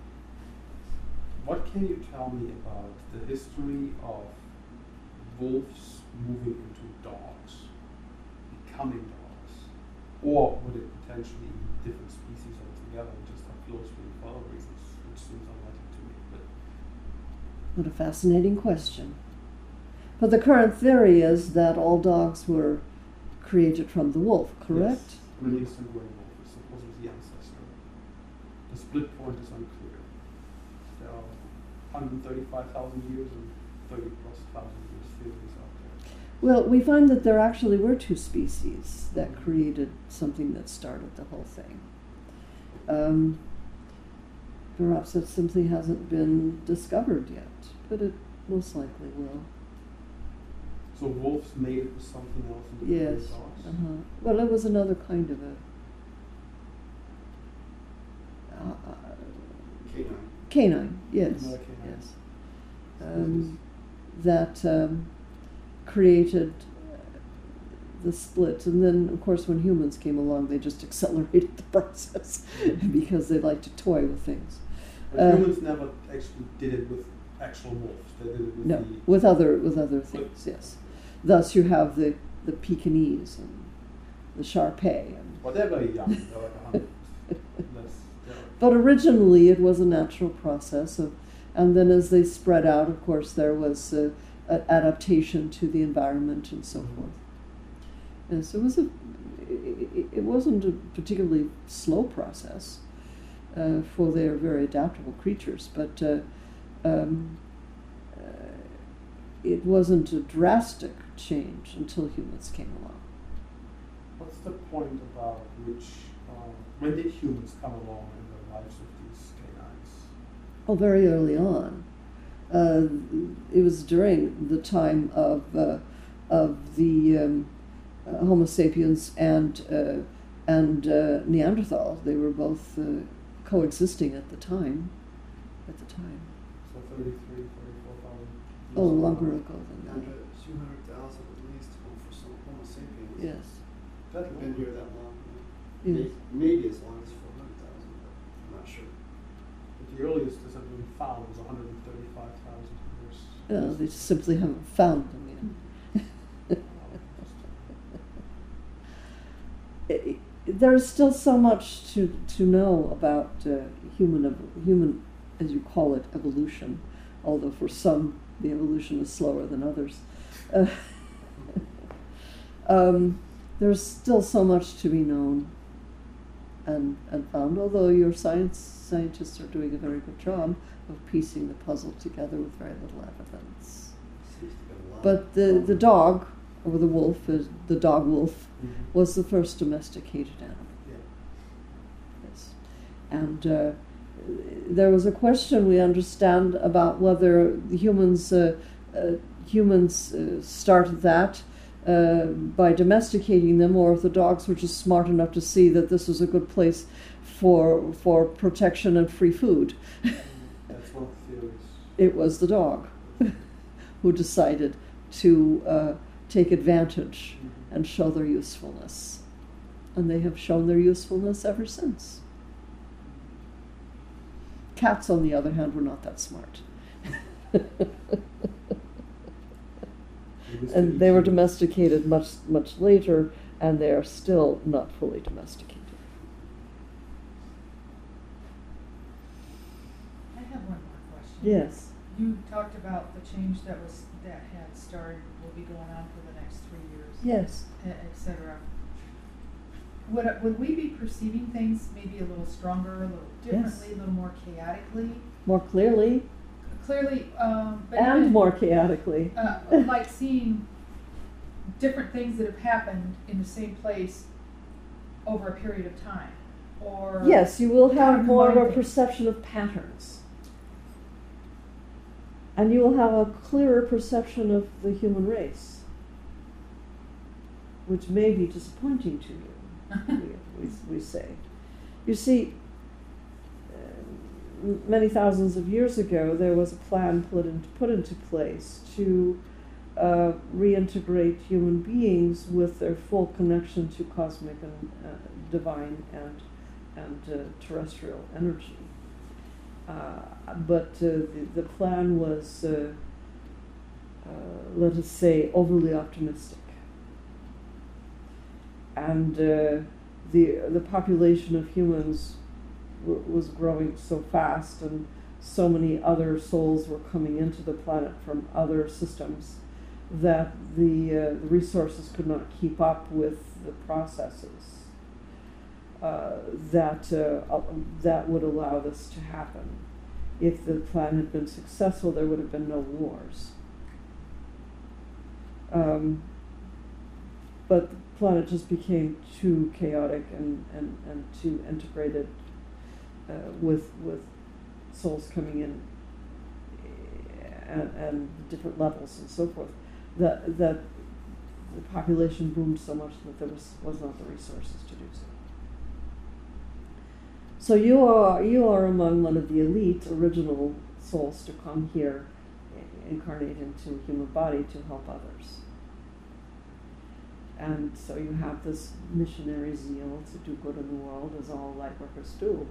What can you tell me about the history of wolves moving into dogs, becoming dogs? Or would it potentially be different species altogether and just have close for other reasons, which seems unlikely to me. But What a fascinating question. But the current theory is that all dogs were created from the wolf, correct? yes, the Middle Eastern gray wolf is supposedly the ancestor. The split point is unclear. There are 135,000 years and 30 plus thousand years theories out there. Well, we find that there actually were two species that created something that started the whole thing. Perhaps it simply hasn't been discovered yet, but it most likely will. So wolves made it with something else in the Yes. dogs? Well, it was another kind of a canine, yes, Another canine. yes, that created the split, and then of course when humans came along, they just accelerated the process because they like to toy with things. But humans never actually did it with actual wolves. They did it with No, the with other things, yes. Thus, you have the Pekingese and the Shar Pei. Well, they're very young. They're like 100 less. But originally, it was a natural process and then as they spread out, of course, there was adaptation to the environment and so forth. And so it wasn't a particularly slow process, for they are very adaptable creatures, but it wasn't a drastic change until humans came along. What's the point about which, when did humans come along in the lives of these canines? Oh, very early on. It was during the time of the Homo sapiens and Neanderthal. They were both coexisting at the time. So 33, 34,000 Oh, longer ago than that. 200,000 at least for some Homo sapiens. Yes. That I've been here that long. Yes. Maybe as long as 400,000, but I'm not sure. But the earliest that have been found was 135,000 years. They simply haven't found them yet. There's still so much to know about human, as you call it, evolution. Although for some the evolution is slower than others. There's still so much to be known and found. Although your scientists are doing a very good job of piecing the puzzle together with very little evidence. But the dog, or the wolf, the dog wolf, was the first domesticated animal. Yeah. Yes. And there was a question, we understand, about whether the humans started that by domesticating them, or if the dogs were just smart enough to see that this was a good place for protection and free food. That's one of the theories. It was the dog who decided to take advantage and show their usefulness. And they have shown their usefulness ever since. Cats, on the other hand, were not that smart. And they were domesticated much later, and they are still not fully domesticated. I have one more question. Yes. You talked about the change that had started, will be going on for the next 3 years. Yes. Et cetera. would we be perceiving things maybe a little stronger, a little differently, Yes. a little more chaotically? More clearly Clearly, but and even, more chaotically. like seeing different things that have happened in the same place over a period of time, or Yes, you will have Kinda more of a combine things. perception of patterns. And you will have a clearer perception of the human race, which may be disappointing to you, we say. You see, many thousands of years ago, there was a plan put into place to reintegrate human beings with their full connection to cosmic and divine and terrestrial energy. But the plan was, let us say, overly optimistic. And the population of humans was growing so fast, and so many other souls were coming into the planet from other systems that the resources could not keep up with the processes that would allow this to happen. If the plan had been successful, there would have been no wars. But the planet just became too chaotic and too integrated with souls coming in and different levels and so forth, that the population boomed so much that there was not the resources to do so. So you are among one of the elite original souls to come here, incarnate into a human body to help others. And so you have this missionary zeal to do good in the world, as all light workers do.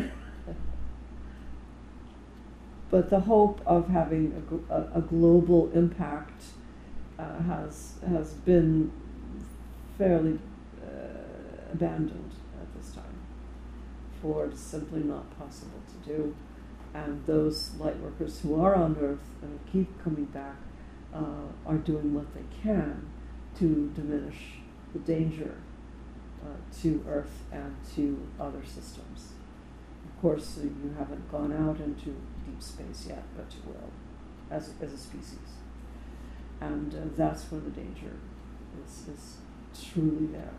But the hope of having a global impact has been fairly abandoned at this time, for it's simply not possible to do. And those light workers who are on Earth and keep coming back are doing what they can to diminish the danger to Earth and to other systems. Of course, you haven't gone out into deep space yet, but you will, as a species. And that's where the danger is truly there.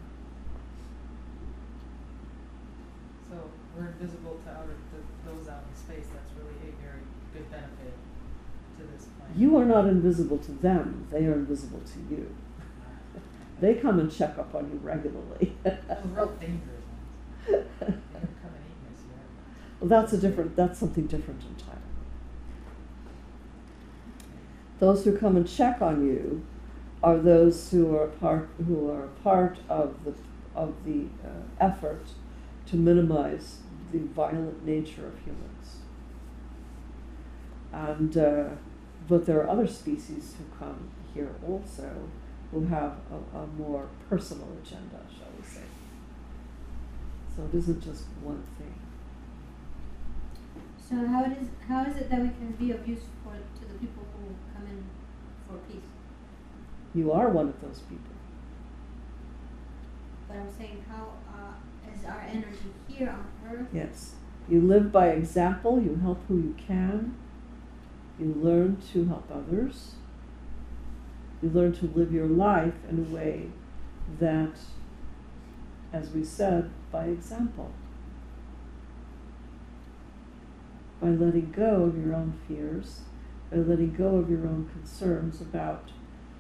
So we're invisible to those out in space. That's really a very good benefit to this planet. You are not invisible to them, they are invisible to you. They come and check up on you regularly. Those real dangerous ones. They haven't come and eaten us yet. Well, that's something different entirely. Those who come and check on you are those who are part of the effort to minimize the violent nature of humans. And but there are other species who come here also, who have a more personal agenda, shall we say. So it isn't just one thing. So how is it that we can be of use to the people who come in for peace? You are one of those people. But I'm saying, how is our energy here on Earth? Yes. You live by example, you help who you can, you learn to help others, you learn to live your life in a way that, as we said, by example. By letting go of your own fears, by letting go of your own concerns about,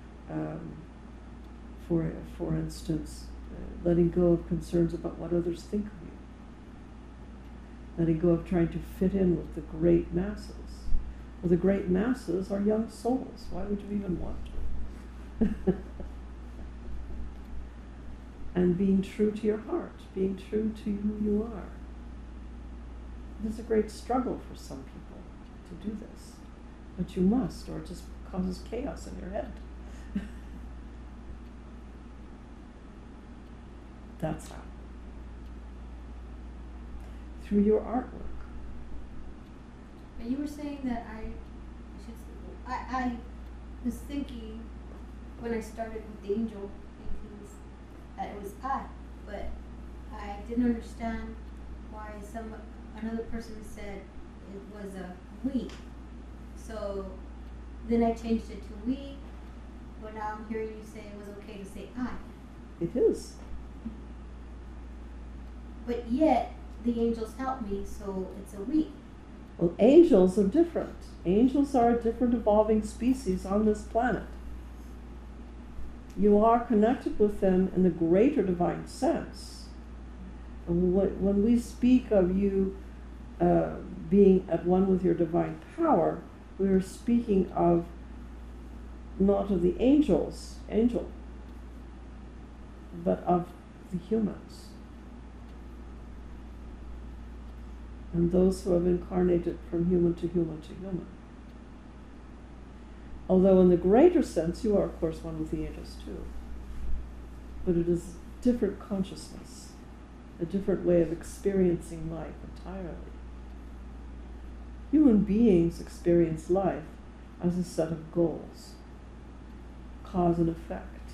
for instance, letting go of concerns about what others think of you. Letting go of trying to fit in with the great masses. Well, the great masses are young souls. Why would you even want to? And being true to your heart, being true to who you are. It is a great struggle for some people to do this, but you must, or it just causes chaos in your head. That's how. Through your artwork. But you were saying that I was thinking when I started with the angel paintings that it was I, but I didn't understand why another person said it was a we. So then I changed it to we, but now I'm hearing you say it was okay to say I. It is. But yet the angels help me, so it's a we. Well, angels are different. Angels are a different evolving species on this planet. You are connected with them in the greater divine sense. And when we speak of you being at one with your divine power, we are speaking of not of the angel, but of the humans. And those who have incarnated from human to human to human. Although in the greater sense, you are of course one with the angels too. But it is a different consciousness, a different way of experiencing life entirely. Human beings experience life as a set of goals, cause and effect.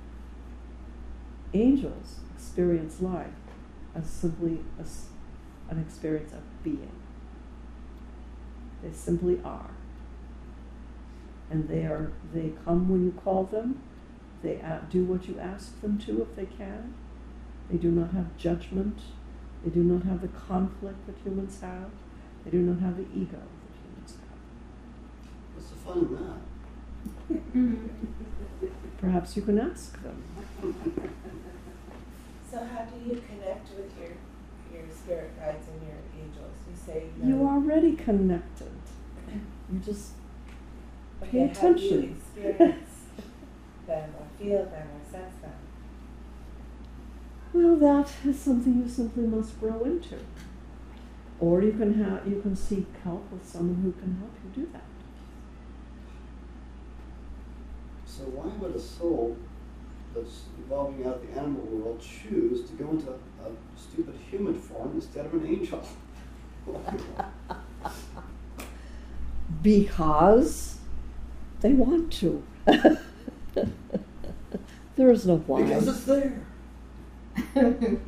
Angels experience life as simply an experience of being. They simply are. And they come when you call them. They do what you ask them to if they can. They do not have judgment. They do not have the conflict that humans have. They do not have the ego that humans have. What's the fun in that? Perhaps you can ask them. So how do you connect with your spirit guides and your angels? You say You are already connected. You just pay okay, how do you attention. experience them or feel them or sense them? Well, that is something you simply must grow into. Or you can seek help with someone who can help you do that. So why would a soul that's evolving out of the animal world choose to go into a stupid human form instead of an angel? Because they want to. There is no why. Because it's there. Yes.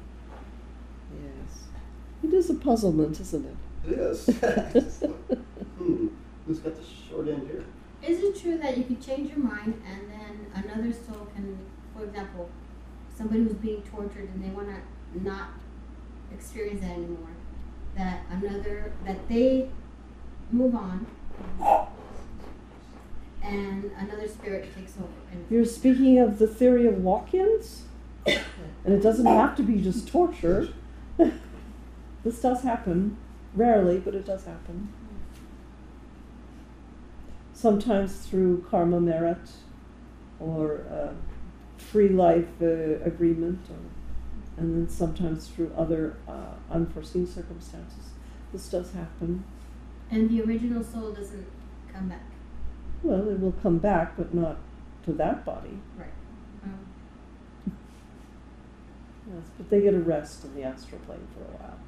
It is a puzzlement, isn't it? It is. It's like, who's got the short end here? Is it true that you could change your mind and then another soul can, for example, somebody who's being tortured and they want to not experience that anymore, that they move on and another spirit takes over? And You're speaking of the theory of walk-ins? And it doesn't have to be just torture. This does happen. Rarely, but it does happen. Sometimes through karma merit or free life agreement, and then sometimes through other unforeseen circumstances. This does happen. And the original soul doesn't come back. Well, it will come back, but not to that body. Right. Yes, but they get a rest in the astral plane for a while.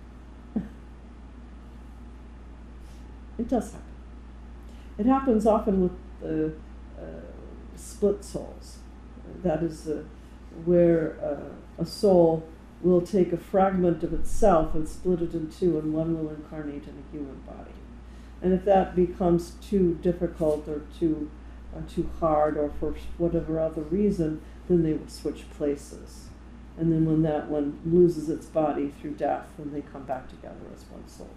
It does happen. It happens often with split souls. That is where a soul will take a fragment of itself and split it in two, and one will incarnate in a human body. And if that becomes too difficult or too hard, or for whatever other reason, then they will switch places. And then when that one loses its body through death, then they come back together as one soul.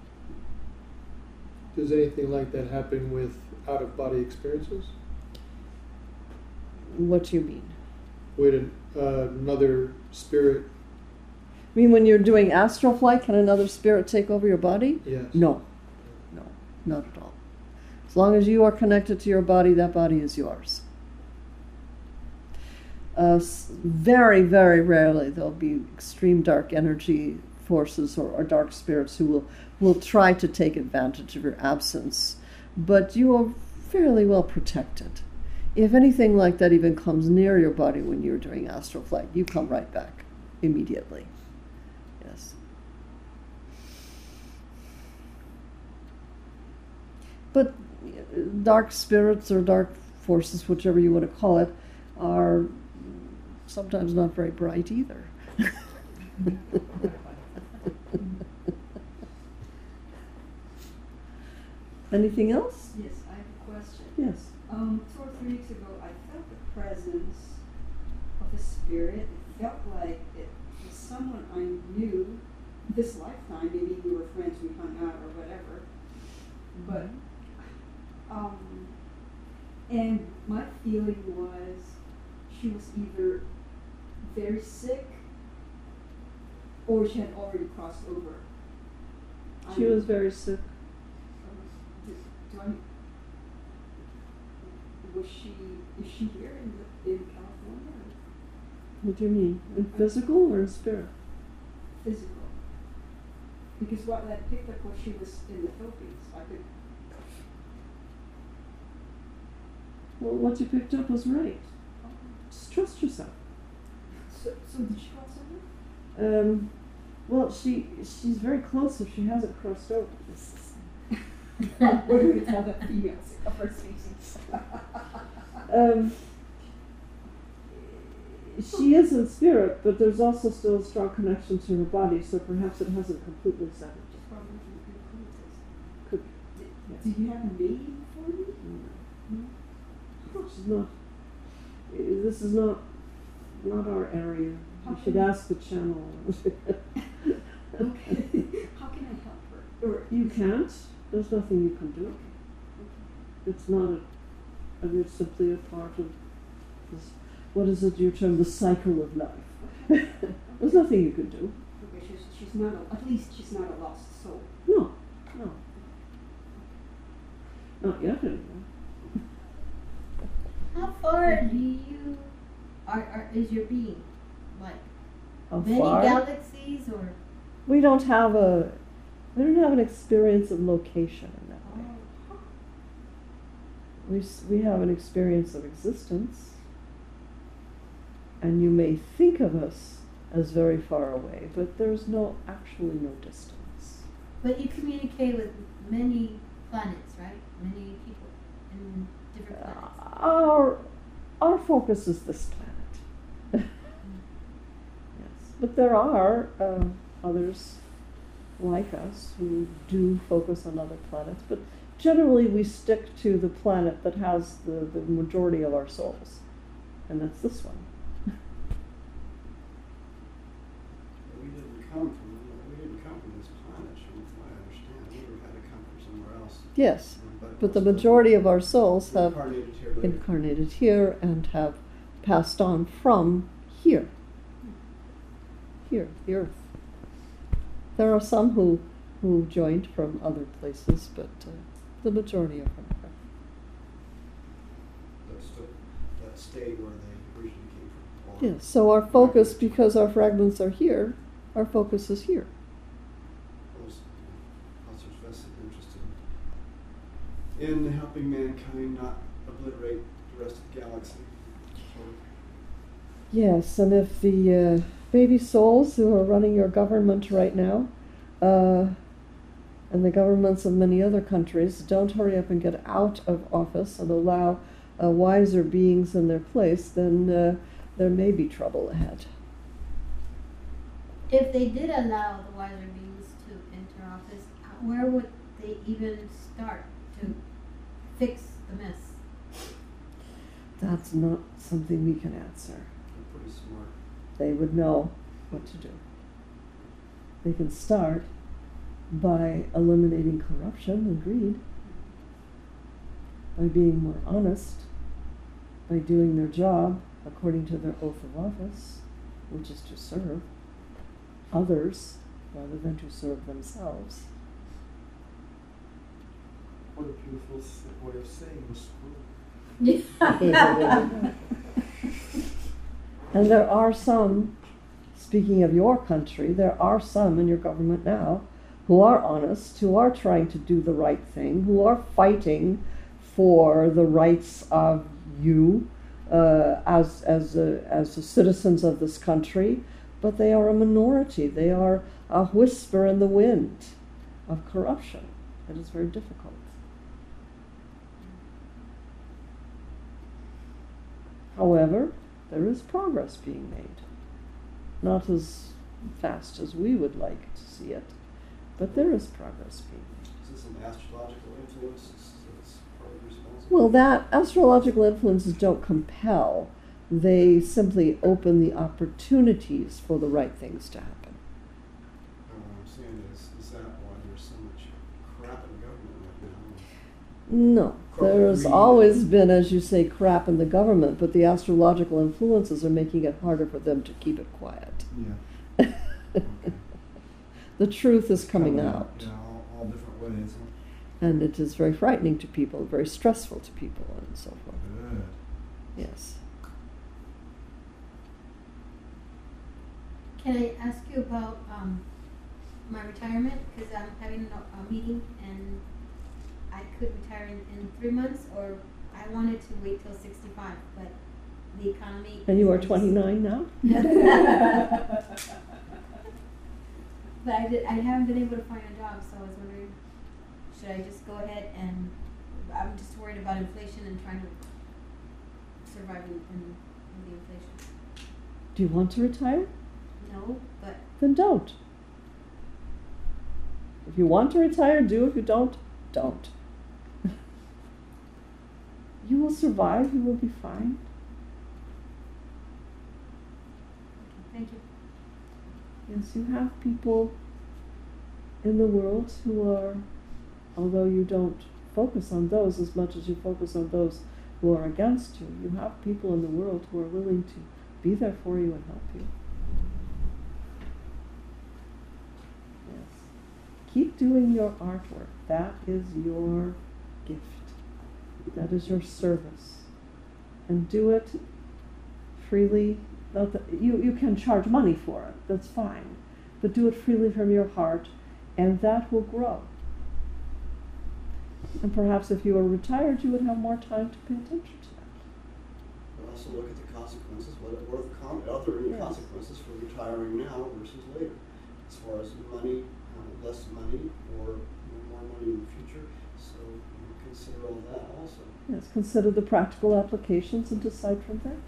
Does anything like that happen with out-of-body experiences? What do you mean? Would another spirit? I mean, when you're doing astral flight, can another spirit take over your body? Yes. No, not at all. As long as you are connected to your body, that body is yours. Very, very rarely there'll be extreme dark energy forces or dark spirits who will try to take advantage of your absence, but you are fairly well protected. If anything like that even comes near your body when you're doing astral flight, you come right back immediately. Yes. But dark spirits or dark forces, whichever you want to call it, are sometimes not very bright either. Anything else? Yes, I have a question. Yes. 2 or 3 weeks ago, I felt the presence of a spirit. It felt like it was someone I knew this lifetime. Maybe we were friends, we hung out or whatever. But, and my feeling was she was either very sick or she had already crossed over. She was very sick. Do I, is she here in California? What do you mean? In physical or in spirit? Physical. Because what I picked up was she was in the Philippines. I could. Well, what you picked up was right. Just trust yourself. So did she cross over? Well, she's very close if she hasn't crossed over. What do we tell the females of her species? She is in spirit, but there's also still a strong connection to her body, so perhaps it hasn't completely severed. Could be. Yes. Did you have a name for me? No. She's not. This is not our area. You should ask the channel. Okay. How can I help her? Or You can't. There's nothing you can do. It's not it's simply a part of this, what is it, your term, the cycle of life. There's nothing you can do. okay, she's not at least she's not a lost soul. No. Not yet, anyway. How far do you is your being? Like How many far? galaxies or? We don't have an experience of location in that way. We have an experience of existence, and you may think of us as very far away, but there's actually no distance. But you communicate with many planets, right? Many people in different planets. Our focus is this planet. Yes, but there are others like us who do focus on other planets, but generally we stick to the planet that has the majority of our souls, and that's this one. We didn't come from this planet, from what I understand. We had to come from somewhere else. Yes, but the majority of our souls have incarnated here later. incarnated here and have passed on from here, the earth. There are some who joined from other places, but the majority of them are. That stayed where they originally came from. Yes, so our focus, because our fragments are here, our focus is here. Those vested interest in helping mankind not obliterate the rest of the galaxy. Yes, and if the baby souls who are running your government right now, and the governments of many other countries, don't hurry up and get out of office and allow wiser beings in their place, then there may be trouble ahead. If they did allow the wiser beings to enter office, where would they even start to fix the mess? That's not something we can answer. They're pretty smart. They would know what to do. They can start by eliminating corruption and greed, by being more honest, by doing their job according to their oath of office, which is to serve others rather than to serve themselves. What a beautiful way of saying screw. And there are some, speaking of your country, there are some in your government now who are honest, who are trying to do the right thing, who are fighting for the rights of you as the citizens of this country, but they are a minority. They are a whisper in the wind of corruption. It is very difficult. However, there is progress being made. Not as fast as we would like to see it, but there is progress being made. Is this an astrological influence that's part of the responsibility? Well, that astrological influences don't compel. They simply open the opportunities for the right things to happen. What I'm saying is that why there's so much crap in government right now? No, there's Greed. always been, as you say, crap in the government, but the astrological influences are making it harder for them to keep it quiet. Yeah. Okay. The truth is coming out, Yeah, all different ways. Huh? and it is very frightening to people, very stressful to people, and so forth. Good. Yes. Can I ask you about my retirement? Because I'm having a meeting and I could retire in 3 months, or I wanted to wait till 65, but the economy. And you are is- 29 now? But I haven't been able to find a job, so I was wondering, should I just go ahead and, I'm just worried about inflation and trying to survive in the inflation. Do you want to retire? No, but Then don't. If you want to retire, do. If you don't, don't. You will survive. You will be fine. thank you. Yes, you have people in the world who are, although you don't focus on those as much as you focus on those who are against you, you have people in the world who are willing to be there for you and help you. Yes. Keep doing your artwork. That is your gift. That is your service. And do it freely. Not that you can charge money for it, that's fine. But do it freely from your heart, and that will grow. And perhaps if you were retired, you would have more time to pay attention to that. But also look at the consequences. Are there any Yes. consequences for retiring now versus later? As far as money, less money, or more money in the future. So consider all that also. Yes, consider the practical applications and decide from there.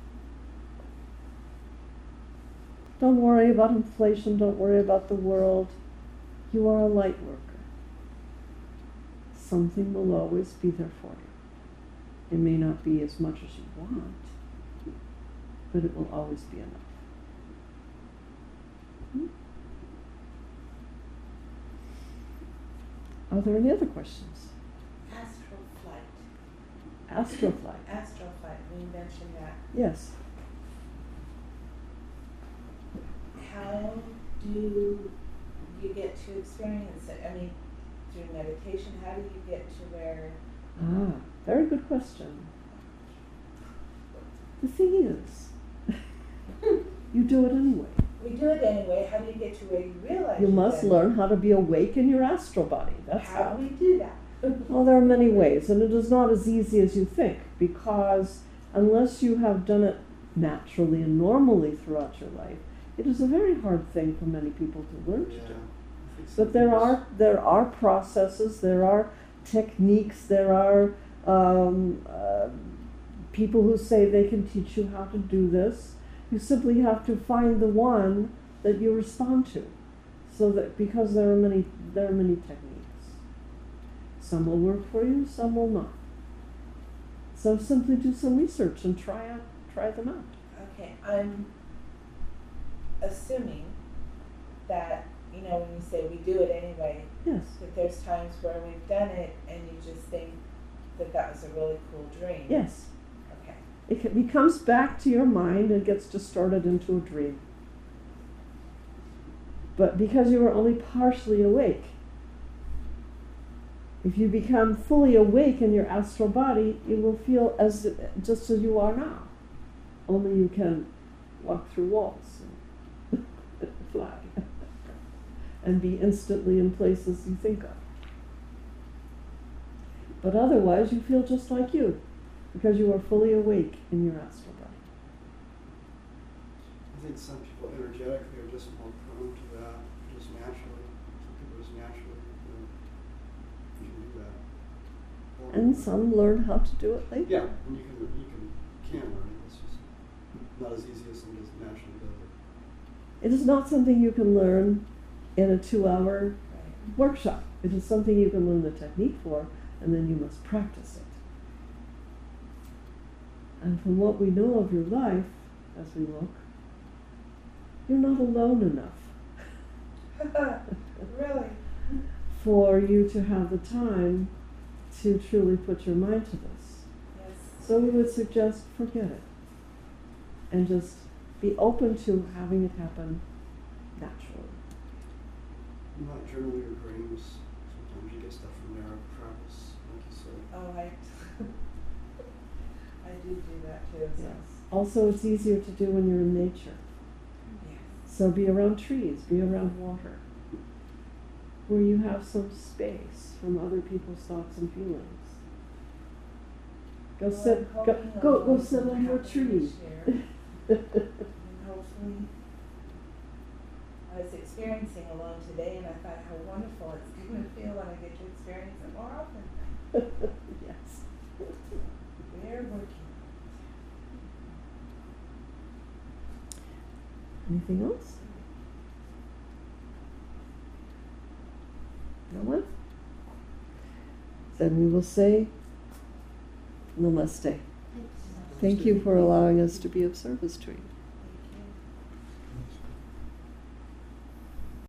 Don't worry about inflation, don't worry about the world. You are a light worker. Something will always be there for you. It may not be as much as you want, but it will always be enough. Are there any other questions? Astral flight. Astroflight. Astral flight. We mentioned that. Yes. How do you get to experience it? I mean, through meditation, how do you get to where? Very good question. The thing is, you do it anyway. We do it anyway. How do you get to where you realize You you've must done learn how to be awake in your astral body. it? That's How how. do we do that? Well, there are many ways, and it is not as easy as you think, because unless you have done it naturally and normally throughout your life, it is a very hard thing for many people to learn to Yeah. do. I think But there are processes, there are techniques, there are people who say they can teach you how to do this. You simply have to find the one that you respond to, so that because there are many techniques. Some will work for you, some will not. So simply do some research and try them out. Okay, I'm assuming that, you know, when you say we do it anyway, Yes. that there's times where we've done it and you just think that was a really cool dream. Yes. Okay. It comes back to your mind and gets distorted into a dream. But because you are only partially awake, if you become fully awake in your astral body, you will feel just as you are now. Only you can walk through walls and fly and be instantly in places you think of. But otherwise, you feel just like you, because you are fully awake in your astral body. I think some people energetically are just more prone to that, just naturally. Some people just naturally, you can do that. And some learn how to do it later. Yeah, and you can learn it. It's just not as easy as somebody just naturally does it. It is not something you can learn in a 2-hour Right. workshop. It is something you can learn the technique for, and then you must practice it. And from what we know of your life, as we look, you're not alone enough Really? for you to have the time to truly put your mind to this. Yes. So we would suggest forget it and just be open to having it happen naturally. You might journal your dreams. Sometimes you get stuff from there, Travis, like you said. Oh, I do that too. So. Yes. Also, it's easier to do when you're in nature. Yes. So be around trees, be around water, where you have some space from other people's thoughts and feelings. Go Well, sit, I'm go, hoping go, I'll go do sit some under a happening tree. this year. And hopefully, I was experiencing alone today, and I thought how wonderful it's going to feel when I get to experience it more often. Yes. We're working. Anything else? No one? Then we will say Namaste. Thank you for allowing us to be of service to you.